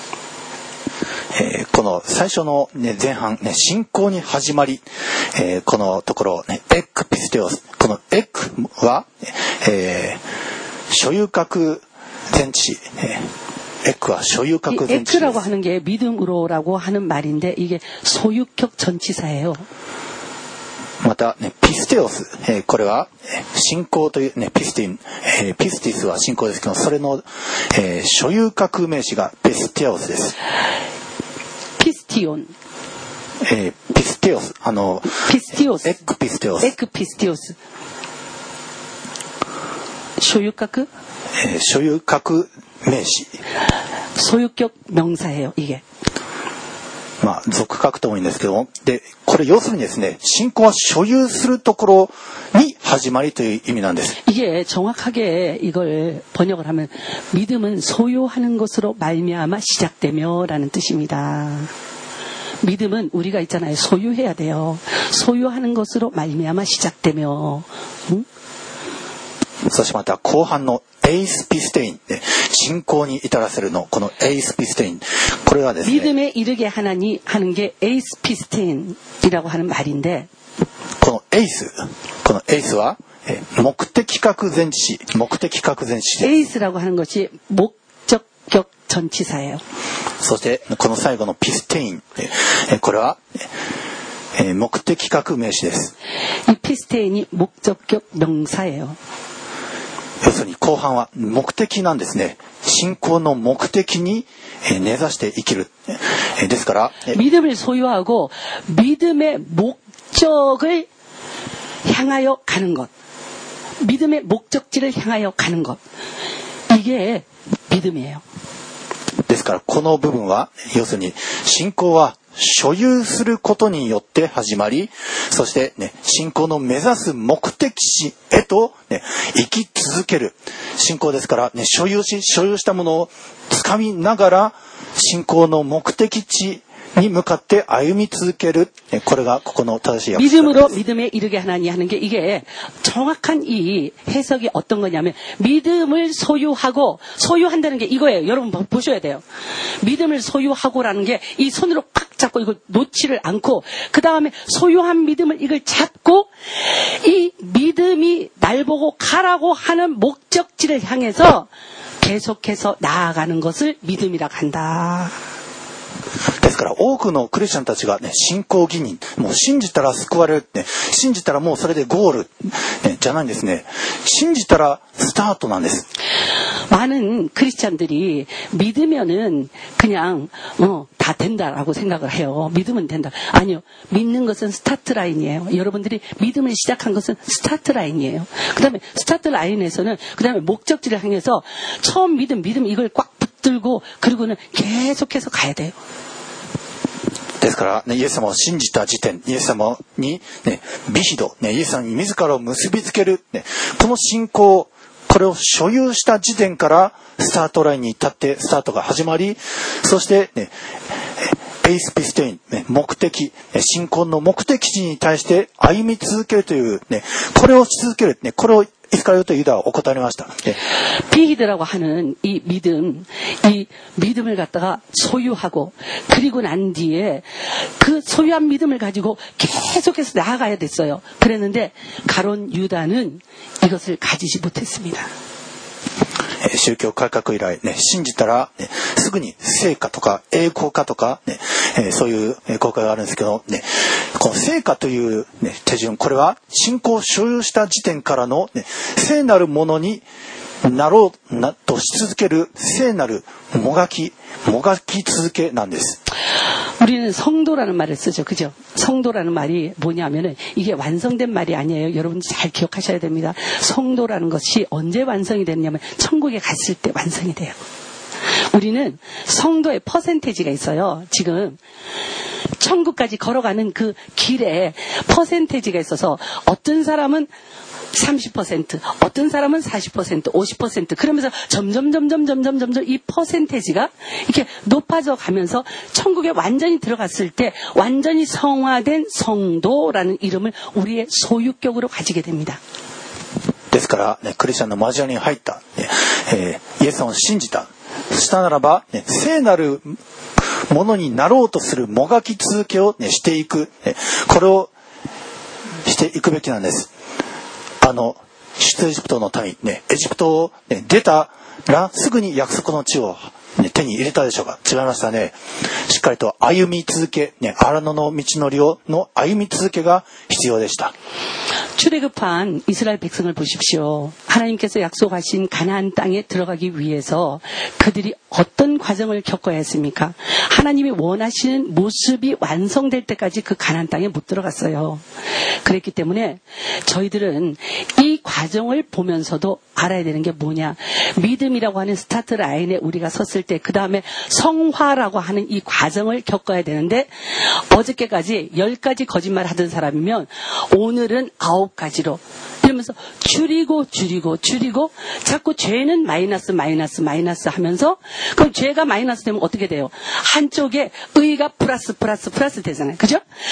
えー、この最初の、ね、前半、ね、信仰に始まり、えー、このところ、ね、エクピステオス、このエクは、えー、所有格前置詞、エクは所有格前置詞です。 에크라고 하는 게 믿음으로라고 하는 말인데 이게 소유격 전치사예요. また、ね、ピステオス、えー、これは信仰という、ね、ピスティン、えー、ピスティスは信仰ですけどそれの、えー、所有格名詞がピステオスです。 ピスティオン、 えー、ピステオス、あのピスティオス、 エクピステオス、 エクピスティオス、所有格、 えー、所有格名詞、 소유격 명사예요. 이게. まあ属格ともいいんですけども、でこれ要するにですね、信仰は所有するところに始まりという意味なんです。 이게 정확하게 이걸 번역을 하면 믿음은 소유하는 것으로 말미암아 시작되며라는 뜻입니다. 믿음은 우리가 있잖아요. 소유해야 돼요. 소유하는 것으로 말미암아 시작되며. 응? そしてまた後半のエイスピステイン、信仰に至らせるのこのエイスピステイン、これはですね、 믿음에 이르게 하나니 하는 게 에이스피스테인이라고 하는 말인데, このエイス、このエイスは目的確前置詞、目的確前置詞です。 에이스라고 하는 것이 목적격 전치사예요. そしてこの最後のピステイン、これは目的確名詞です。 이 피스테인이 목적격 명사예요. 要するに後半は目的なんですね。信仰の目的に根ざして生きる。ですから 믿음을 소유하고 믿음의 목적을 향하여 가는 것, 믿음의 목적지를 향하여 가는 것, 이게 믿음이에요. ですからこの部分は要するに信仰は所有することによって始まり、そして、ね、信仰の目指す目的地へと、ね、生き続ける信仰ですから、ね、所有し所有したものをつかみながら信仰の目的地に向かって歩み続ける、これがここの正しい訳です。 믿음으로 믿음에 이르게 하나니 하는 게 이게 정확한 이 해석이 어떤 거냐면 믿음을 소유하고 소유한다는 게 이거예요. 여러분 보셔야 돼요. 믿음을 소유하고라는 게 이 손으로 팍 잡고 이걸 놓지를 않고 그 다음에 소유한 믿음을 이걸 잡고 이 믿음이 날 보고 가라고 하는 목적지를 향해서 계속해서 나아가는 것을 믿음이라고 한다. ですから多くのクリスチャンたちが、ね、信仰義人、もう信じたら救われる、ね、信じたらもうそれでゴール、ね、じゃないんですね。信じたらスタートなんです。 많은 크리스찬들이 믿으면은 그냥 어, 다 된다라고 생각을 해요. 믿으면 된다. 아니요. 믿는 것은 스타트 라인이에요. 여러분들이 믿음을 시작한 것은 스타트 라인이에요. 그다음에 스타트 라인에서는 그다음에 목적지를 향해서 처음 믿음 믿음 이걸 꽉 붙들고 그리고는 계속해서 가야 돼요. ですから、ね、イエス様を信じた時点、イエス様に、ね、ビヒド、ね、イエス様に自らを結びつける、ね、この信仰、これを所有した時点からスタートラインに立ってスタートが始まり、そして、ね、エイスピステイン、ね、目的、信仰の目的地に対して歩み続けるという、ね、これをし続ける、ね、これを이스카리오트 유다は怠りました。 비히드라고 하는 이 믿음, 이 믿음을 갖다가 소유하고 그리고 난 뒤에 그 소유한 믿음을 가지고 계속해서 나아가야 됐어요. 그랬는데 가론 유다는 이것을 가지지 못했습니다. 宗教改革以来、ね、信じたら、ね、すぐに成果とか栄光化とか、ねえー、そういう効果があるんですけど、ね、この成果という、ね、手順、これは信仰を所有した時点からの、ね、聖なるものになろうなとし続ける聖なるもがきもがき続けなんです。 우리는 성도라는 말을 쓰죠. 그죠? 성도라는 말이 뭐냐면은 이게 완성된 말이 아니에요. 여러분 잘 기억하셔야 됩니다. 성도라는 것이 언제 완성이 되느냐면 천국에 갔을 때 완성이 돼요. 우리는 성도의 퍼센테이지가 있어요. 지금 천국까지 걸어가는 그 길에 퍼센테이지가 있어서 어떤 사람은 삼십 퍼센트, 어떤 사람은 사십 퍼센트, 오십 퍼센트 그러면서 점점 점점 점점 점점 이 퍼센테이지가 이렇게 높아져 가면서 천국에 완전히 들어갔을 때 완전히 성화된 성도라는 이름을 우리의 소유격으로 가지게 됩니다. ですから、ね、クリスチャンの交わりに入った、ねえー、イエス様を信じた、したならば、ね、聖なるものになろうとするもがき続けを、ね、していく、ね、これをしていくべきなんです。あの出エジプトの民、ね、エジプトを、ね、出たらすぐに約束の地を、ね、手に入れたでしょうか。違いましたね。しっかりと歩み続け、ね、荒野の道のりをの歩み続けが必要でした。 출애굽한 이스라엘 백성을 보십시오. 하나님께서 약속하신 가나안 땅에 들어가기 위해서 그들이 어떤 과정을 겪어야 했습니까? 하나님이 원하시는 모습이 완성될 때까지 그 가나안 땅에 못 들어갔어요. 그랬기 때문에 저희들은 이 과정을 보면서도 알아야 되는 게 뭐냐? 믿음이라고 하는 스타트 라인에 우리가 섰을 때 그 다음에 성화라고 하는 이 과정을 겪어야 되는데 어저께까지 열 가지 거짓말 하던 사람이면 오늘은 아홉 가지로 이러면서 줄이고 줄이고 줄이고 자꾸 죄는 마이너스 마이너스 마이너스 하면서 그럼 죄가 마이너스 되면 어떻게 돼요? 한쪽에 의가 플러스 플러스 플러스 되잖아요. 그죠?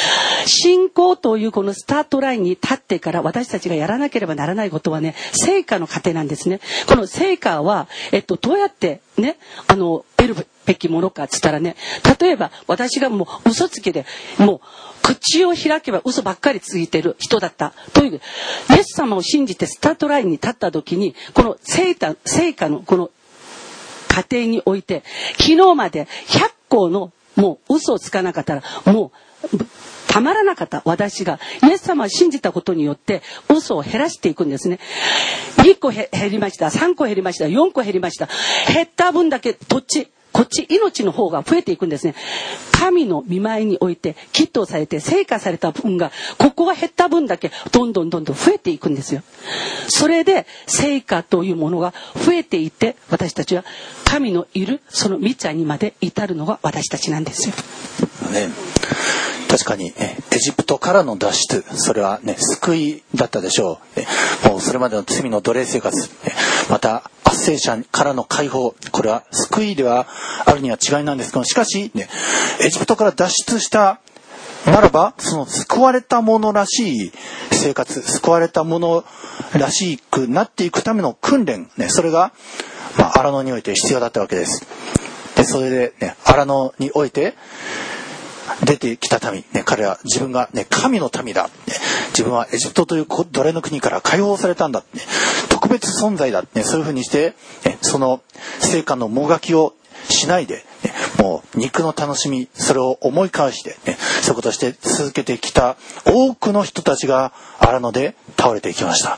信仰というこのスタートラインに立ってから私たちがやらなければならないことはね、成果の過程なんですね。この成果は、えっと、どうやってね、あの、得るべきものかっつったらね、例えば私がもう嘘つきで、もう口を開けば嘘ばっかりついてる人だったという、イエス様を信じてスタートラインに立った時に、この成果、成果のこの過程において、昨日までひゃっこのもう嘘をつかなかったら、もうたまらなかった私がイエス様を信じたことによって嘘を減らしていくんですね。いっこ減りました、さんこ減りました、よんこ減りました。減った分だけ土地、こっち命の方が増えていくんですね。神の御前において祈祷されて成果された分が、ここが減った分だけどんどんどんどん増えていくんですよ。それで成果というものが増えていって、私たちは神のいるその御座にまで至るのが私たちなんですよ。 ね、確かにエジプトからの脱出、それはね救いだったでしょう。もうそれまでの罪の奴隷生活、また圧政者からの解放、これは救いではあるには違いなんですけど、しかし、ね、エジプトから脱出したならば、その救われたものらしい生活、救われたものらしくなっていくための訓練、ね、それが、まあ、荒野において必要だったわけです。でそれで、ね、荒野において出てきた民、ね、彼は自分が、ね、神の民だ、ね、自分はエジプトという奴隷の国から解放されたんだ、ね、特別存在だ、ね、そういうふうにして、ね、その成果のもがきをしないで、ね、もう肉の楽しみ、それを思い返して、ね、そういうことをして続けてきた多くの人たちが荒野で倒れていきました。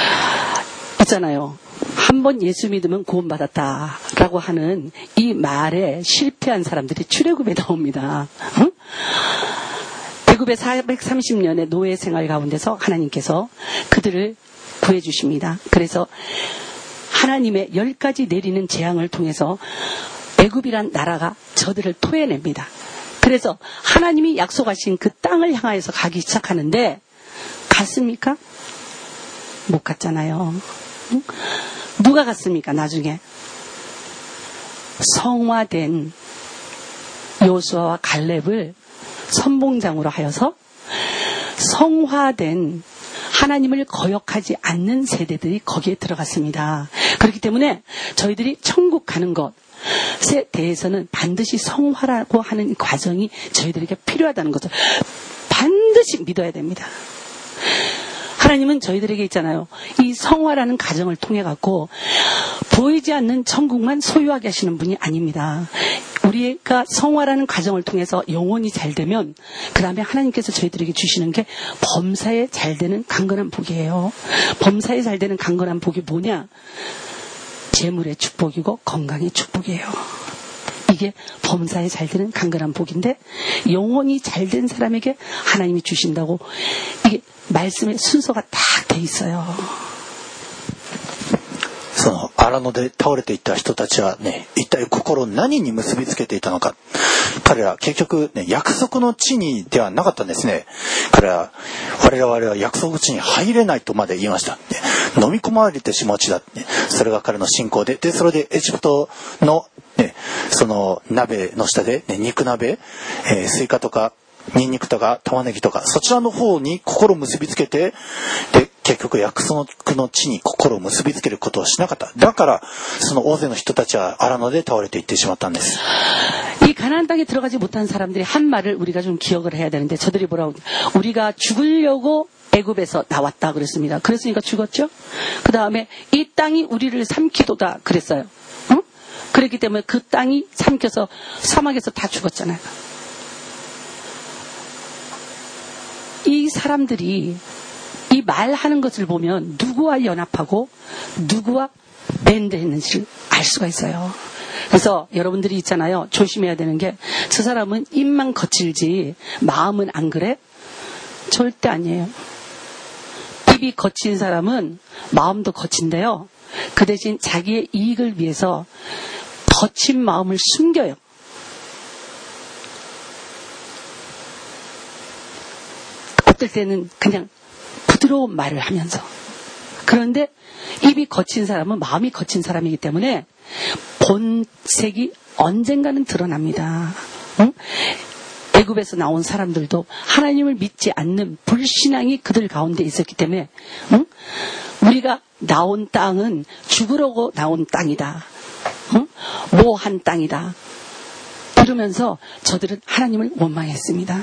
있잖아요. 한 번 예수 믿으면 구원받았다라고 하는 이 말에 실패한 사람들이 출애굽에 나옵니다. 응? 애굽의 사백삼십 년의 노예 생활 가운데서 하나님께서 그들을 구해주십니다. 그래서 하나님의 열 가지 내리는 재앙을 통해서 애굽이란 나라가 저들을 토해냅니다. 그래서 하나님이 약속하신 그 땅을 향하여서 가기 시작하는데, 갔습니까? 못 갔잖아요. 응? 누가 갔습니까? 나중에 성화된 요수아와 갈렙을 선봉장으로 하여서 성화된 하나님을 거역하지 않는 세대들이 거기에 들어갔습니다. 그렇기 때문에 저희들이 천국 가는 것에 대해서는 반드시 성화라고 하는 과정이 저희들에게 필요하다는 것을 반드시 믿어야 됩니다. 하나님은 저희들에게 있잖아요. 이 성화라는 과정을 통해 갖고 보이지 않는 천국만 소유하게 하시는 분이 아닙니다. 우리가 성화라는 과정을 통해서 영혼이 잘 되면 그 다음에 하나님께서 저희들에게 주시는 게 범사에 잘 되는 강건한 복이에요. 범사에 잘 되는 강건한 복이 뭐냐? 재물의 축복이고 건강의 축복이에요. 이게 범사에 잘 되는 강건한 복인데, 영혼이 잘 된 사람에게 하나님이 주신다고 이게 말씀의 순서가 딱 돼 있어요. その荒野で倒れていった人たちはね、一体心を何に結びつけていたのか。彼ら結局ね、約束の地にではなかったんですね。彼ら、我々は約束地に入れないとまで言いました。ね、飲み込まれてしまう地だ、ね。それが彼の信仰で、でそれでエジプトのね、その鍋の下で、ね、肉鍋、えー、スイカとかニンニクとか玉ねぎとか、そちらの方に心を結びつけて、で結局約束の地に心を結びつけることをしなかった。だからその大勢の人たちは荒野で倒れていってしまったんです。 이 가나안 땅에 들어가지 못한 사람들이 한 말을 우리가 좀 기억을 해야 되는데, 저들이 뭐라고, 우리가 죽으려고 애굽에서 나왔다 그랬습니다. 그랬으니까 죽었죠. 그 다음에 이 땅이 우리를 삼키도다 그랬어요. 응? 그랬기 때문에 그 땅이 삼켜서 사막에서 다 죽었잖아요. 이 사람들이 이 말하는 것을 보면 누구와 연합하고 누구와 밴드했는지를 알 수가 있어요. 그래서 여러분들이 있잖아요. 조심해야 되는 게, 저 사람은 입만 거칠지 마음은 안 그래? 절대 아니에요. 입이 거친 사람은 마음도 거친데요. 그 대신 자기의 이익을 위해서 거친 마음을 숨겨요. 어떨 때는 그냥 부드러운 말을 하면서. 그런데 입이 거친 사람은 마음이 거친 사람이기 때문에 본색이 언젠가는 드러납니다. 응? 애굽에서 나온 사람들도 하나님을 믿지 않는 불신앙이 그들 가운데 있었기 때문에 응? 우리가 나온 땅은 죽으려고 나온 땅이다. 응? 모한 땅이다. 이러면서 저들은 하나님을 원망했습니다.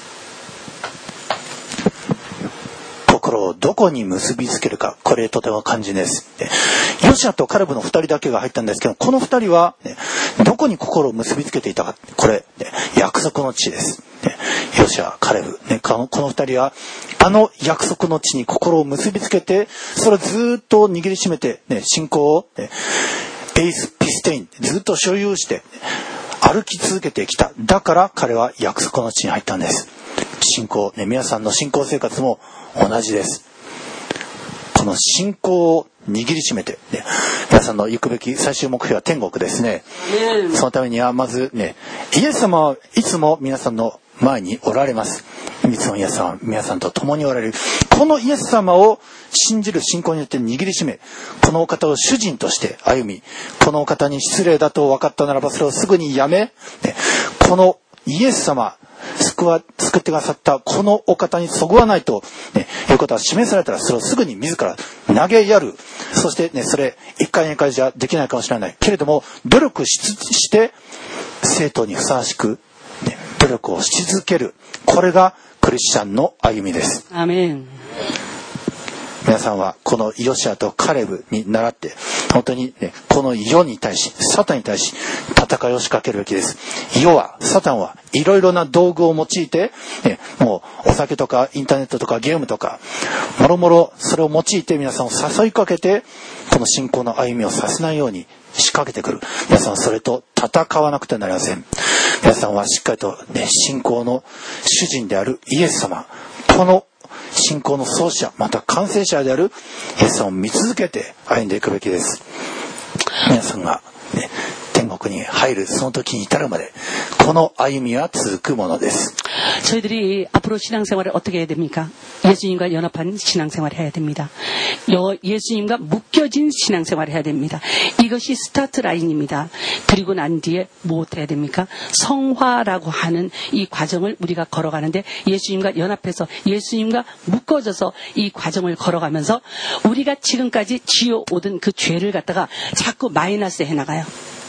心をどこに結びつけるか、これとても肝心です。ヨシアとカレブのふたりだけが入ったんですけど、このふたりは、ね、どこに心を結びつけていたか、これ、ね、約束の地です。ね、ヨシア、カレブ、ね、この、このふたりはあの約束の地に心を結びつけて、それをずっと握りしめて、ね、信仰を、ね、エイス・ピステイン、ずっと所有して、歩き続けてきた。だから彼は約束の地に入ったんです。信仰、ね、皆さんの信仰生活も同じです。この信仰を握りしめて、ね、皆さんの行くべき最終目標は天国ですね。そのためにはまずね、イエス様はいつも皆さんの前におられます。いつもイエス様は皆さんと共におられる。このイエス様を信じる信仰によって握りしめ、このお方を主人として歩み、このお方に失礼だと分かったならばそれをすぐにやめ、ね、このイエス様、救わ、救ってくださったこのお方にそぐわないと、ね、いうことは示されたらそれをすぐに自ら投げやる。そしてね、それ一回二回じゃできないかもしれないけれども、努力しつつして生徒にふさわしく、ね、努力をし続ける。これがクリスチャンの歩みです。 アメン。 皆さんはこのヨシアとカレブに倣って本当に、ね、この世に対しサタンに対し戦いを仕掛けるべきです。世はサタンはいろいろな道具を用いて、ね、もうお酒とかインターネットとかゲームとかもろもろそれを用いて皆さんを誘いかけてこの信仰の歩みをさせないように仕掛けてくる。皆さんそれと戦わなくてはなりません。皆さんはしっかりと、ね、信仰の主人であるイエス様、この信仰の創始者また完成者であるイエス様を見続けて歩んでいくべきです。皆さんが、ね、天国に入るその時に至るまでこの歩みは続くものです。 저희들이 앞으로 신앙생활을 어떻게 해야 됩니까? 예수님과 연합한 신앙생활을 해야 됩니다. 예수님과 묶여진 신앙생활을 해야 됩니다. 이것이 스타트 라인입니다. 그리고 난 뒤에 뭐 해야 됩니까? 성화라고 하는 이 과정을 우리가 걸어가는데 예수님과 연합해서 예수님과 묶어져서 이 과정을 걸어가면서 우리가 지금까지 지어오던 그 죄를 갖다가 자꾸 마이너스 해나가요.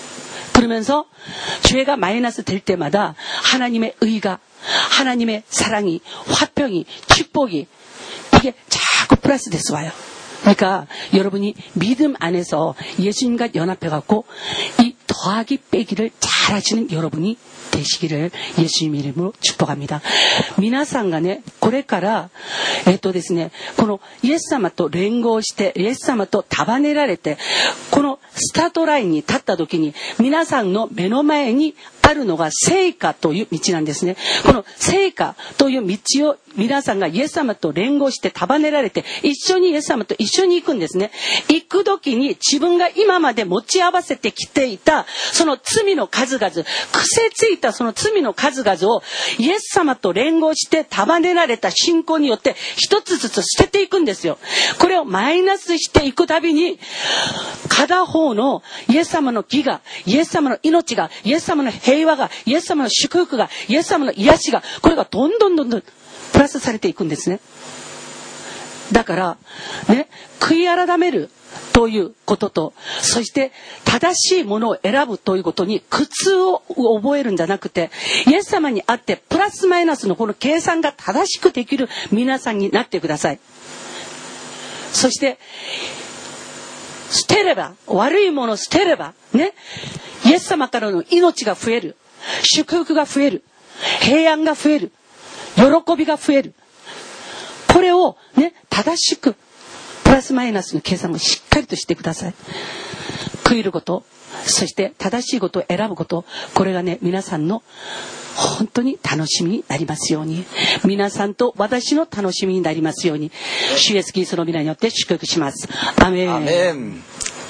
그러면서 죄가 마이너스 될 때마다 하나님의 의가, 하나님의 사랑이, 화평이, 축복이 이게 자꾸 플러스 돼서 와요. 그러니까 여러분이 믿음 안에서 예수님과 연합해갖고 이 더하기 빼기를 잘 하시는 여러분이 되시기를 예수님 이름으로 축복합니다. 皆さんがね、これから、えっとですね、このイエス様と連合して、イエス様と束ねられて、このスタートラインに立った時に、皆さんの目の前にあるのが聖火という道なんですね。この聖火という道を皆さんがイエス様と連合して束ねられて、一緒にイエス様と一緒に行くんですね。行く時に自分が今まで持ち合わせてきていた、その罪の数々、癖ついたその罪の数々をイエス様と連合して束ねられた信仰によって一つずつ捨てていくんですよ。これをマイナスしていくたびに、片方のイエス様の義が、イエス様の命が、イエス様の平和が、イエス様の祝福が、イエス様の癒しが、これがどんどんどんどんプラスされていくんですね。だからね、悔い改めるということと、そして正しいものを選ぶということに苦痛を覚えるんじゃなくて、イエス様にあってプラスマイナスのこの計算が正しくできる皆さんになってください。そして捨てれば、悪いものを捨てればね、イエス様からの命が増える、祝福が増える、平安が増える、喜びが増える。これをね、正しくプラスマイナスの計算をしっかりとしてください。悔いること、そして正しいことを選ぶこと、これがね、皆さんの本当に楽しみになりますように、皆さんと私の楽しみになりますように、主イエスキリストの皆によって祝福します。アメン。 アメン。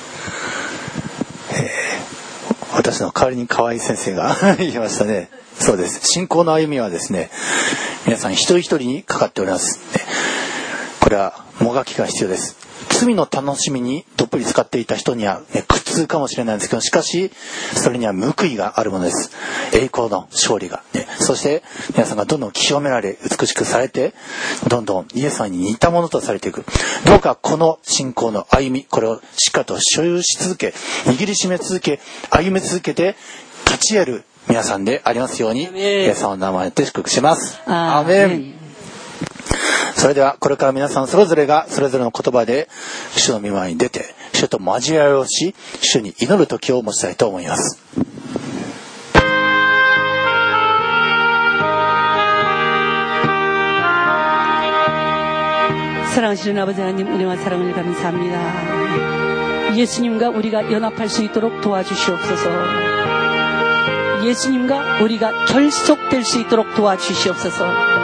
えー、私の代わりに河合先生が言いましたね。そうです。信仰の歩みはですね、皆さん一人一人にかかっております。これはもがきが必要です。罪の楽しみにどっぷり使っていた人には、ね、苦痛痛かもしれないんですけど、しかしそれには報いがあるものです。栄光の勝利が、ね、そして皆さんがどんどん清められ美しくされて、どんどんイエス様に似たものとされていく。どうかこの信仰の歩み、これをしっかりと所有し続け、握りしめ続け、歩み続けて勝ち得る皆さんでありますように、イエス様の名前で祝福します。アーメン。それではこれから皆さんそれぞれがそれぞれの言葉で主の御前に出て、主と交わりをし、主に祈る時を持ちたいと思います。 사랑하시는 아버지 하나님, 은혜와 사랑을 감사합니다. 예수님과 우리가 연합할 수 있도록 도와주시옵소서. 예수님과 우리가 결속될 수 있도록 도와주시옵소서.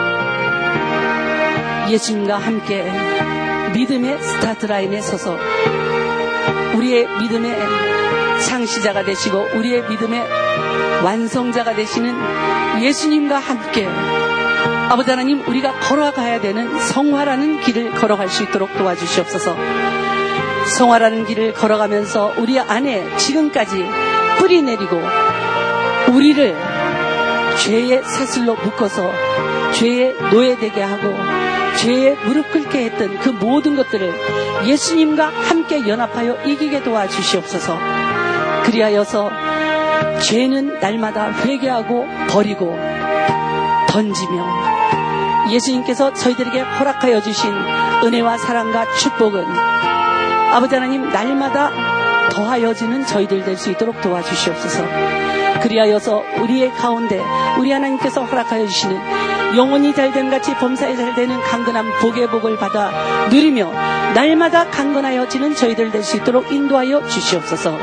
예수님과 함께 믿음의 스타트라인에 서서 우리의 믿음의 창시자가 되시고 우리의 믿음의 완성자가 되시는 예수님과 함께 아버지 하나님, 우리가 걸어가야 되는 성화라는 길을 걸어갈 수 있도록 도와주시옵소서. 성화라는 길을 걸어가면서 우리 안에 지금까지 뿌리 내리고 우리를 죄의 사슬로 묶어서 죄의 노예되게 하고 죄에 무릎 꿇게 했던 그 모든 것들을 예수님과 함께 연합하여 이기게 도와주시옵소서. 그리하여서 죄는 날마다 회개하고 버리고 던지며 예수님께서 저희들에게 허락하여 주신 은혜와 사랑과 축복은 아버지 하나님 날마다 더하여지는 저희들 될 수 있도록 도와주시옵소서. 그리하여서 우리의 가운데 우리 하나님께서 허락하여 주시는 영혼이 잘됨 같이 범사에 잘되는 강건한 복의 복을 받아 누리며 날마다 강건하여지는 저희들 될 수 있도록 인도하여 주시옵소서.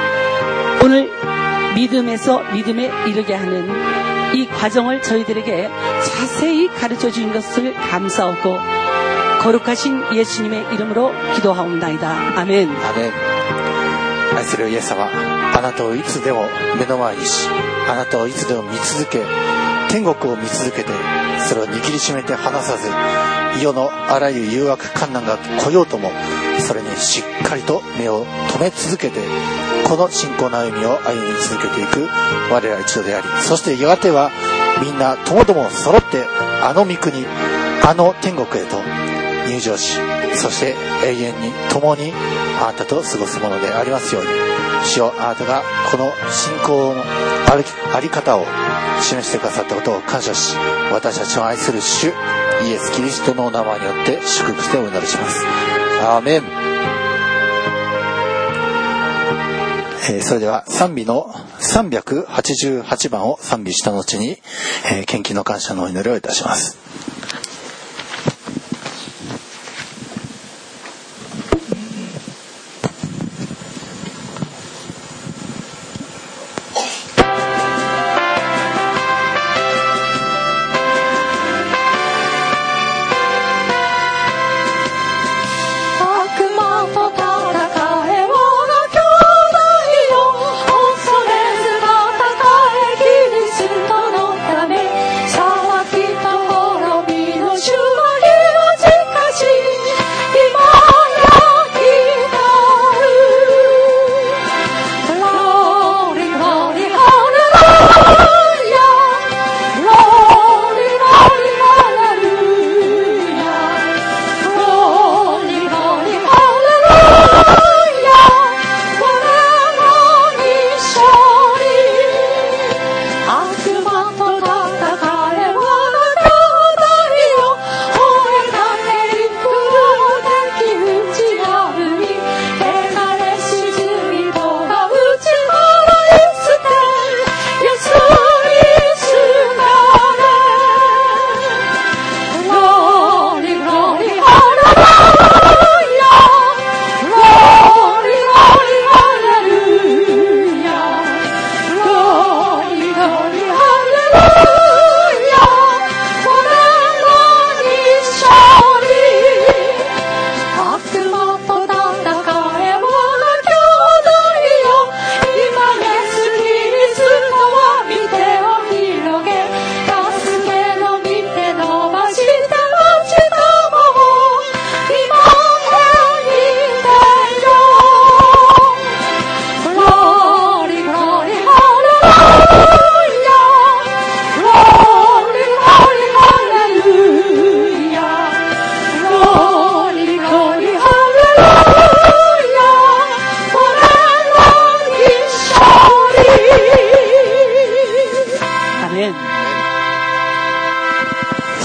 오늘 믿음에서 믿음에 이르게 하는 이 과정을 저희들에게 자세히 가르쳐 주신 것을 감사하고 거룩하신 예수님의 이름으로 기도하옵나이다. 아멘. 아멘. 愛するイエス様、あなたをいつでも目の前にし、あなたをいつでも見続け、天国を見続けて、それを握りしめて離さず、世のあらゆる誘惑困難が来ようとも、それにしっかりと目を留め続けて、この信仰の歩みを歩み続けていく我ら一同であり、そしてやがてはみんなともども揃ってあの御国、あの天国へと入場し、そして永遠に共にあなたと過ごすものでありますように、主よ、あなたがこの信仰の歩きあり方を示してくださったことを感謝し、私たちを愛する主イエス・キリストのお名前によって祝福してお祈りします。アーメン。えー、それでは賛美のさんびゃくはちじゅうはちばんを賛美した後に、えー、献金の感謝のお祈りをいたします。 騒ぎと滅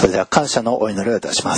それでは感謝のお祈りをいたします。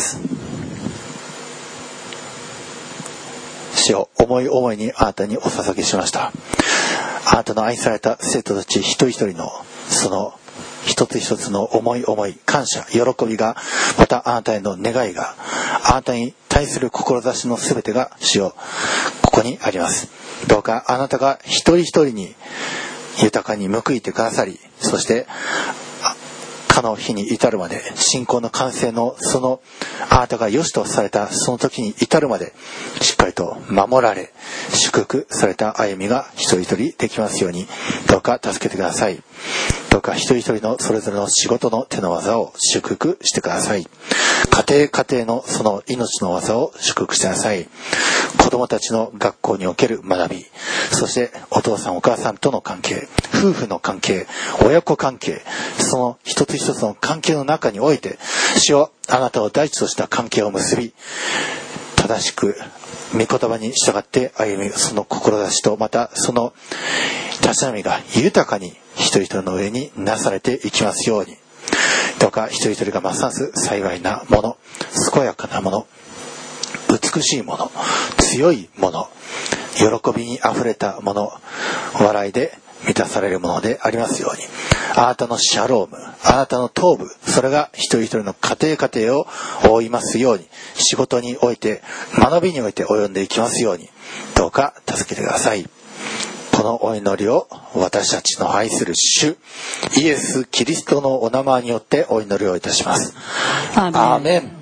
主よ、思い思いにあなたにお捧げしました。あなたの愛された生徒たち一人一人のその一つ一つの思い思い、感謝、喜びが、またあなたへの願いが、あなたに対する志のすべてが主よ、ここにあります。どうかあなたが一人一人に豊かに報いてくださり、そしてかの日に至るまで、信仰の完成のそのあなたが良しとされたその時に至るまで、しっかりと守られ祝福された歩みが一人一人できますように、どうか助けてください。どうか一人一人のそれぞれの仕事の手の技を祝福してください。家庭家庭のその命の技を祝福してください。子供たちの学校における学び、そしてお父さんお母さんとの関係、夫婦の関係、親子関係、その一つ一つの関係の中において、主よ、あなたを第一とした関係を結び、正しく御言葉に従って歩み、その志とまたそのたしなみが豊かに一人一人の上になされていきますように、どうか一人一人がますます幸いなもの、健やかなもの、美しいもの、強いもの、喜びにあふれたもの、笑いで満たされるものでありますように、あなたのシャローム、あなたの頭部、それが一人一人の家庭家庭を覆いますように、仕事において、学びにおいて及んでいきますように、どうか助けてください。このお祈りを私たちの愛する主イエス・キリストのお名前によってお祈りをいたします。アーメン。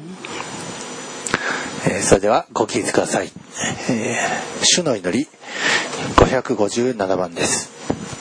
えー、それではご起立ください。えー、主の祈りごひゃくごじゅうななばんです。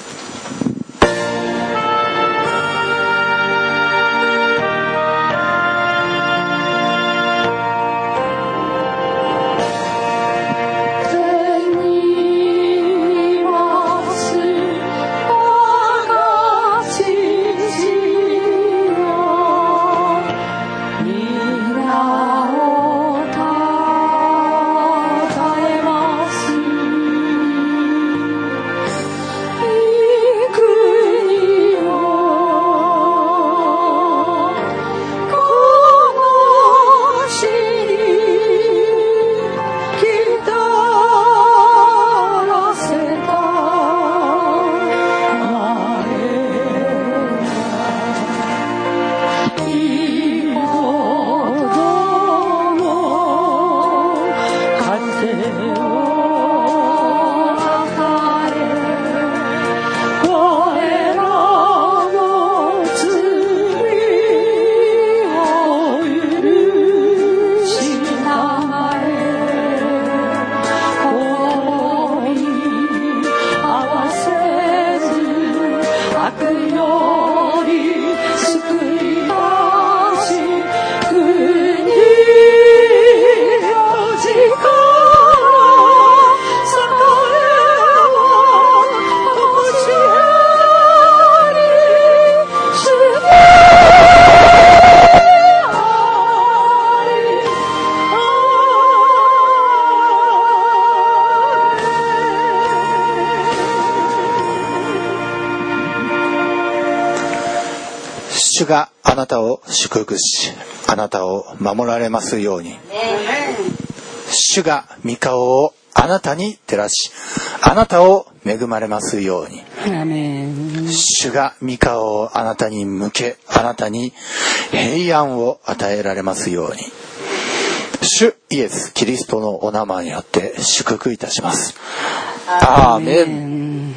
主があなたを祝福し、あなたを守られますように。主が御顔をあなたに照らし、あなたを恵まれますように。主が御顔をあなたに向け、あなたに平安を与えられますように。主イエス・キリストのお名前によって祝福いたします。アーメン。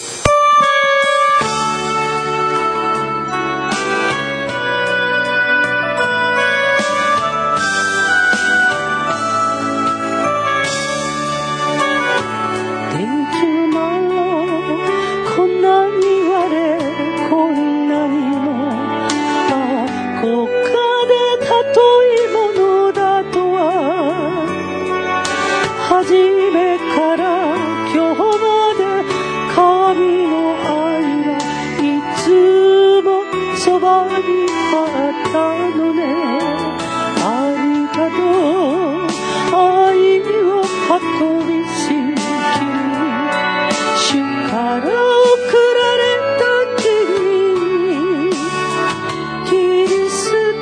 初めから今日まで神の愛はいつもそばにあったのね。ありがとう。愛を運びし主から送られた君にキリスト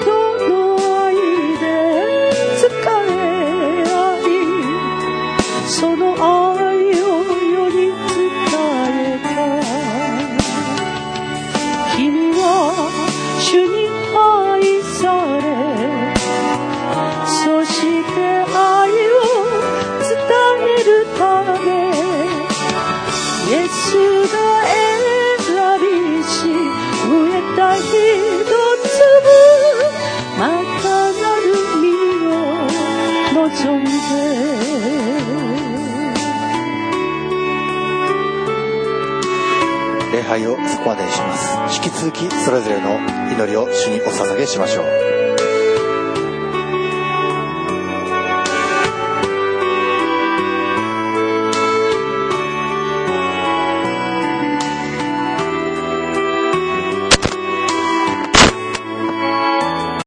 ここまでにします。引き続きそれぞれの祈りを主にお捧げしましょう。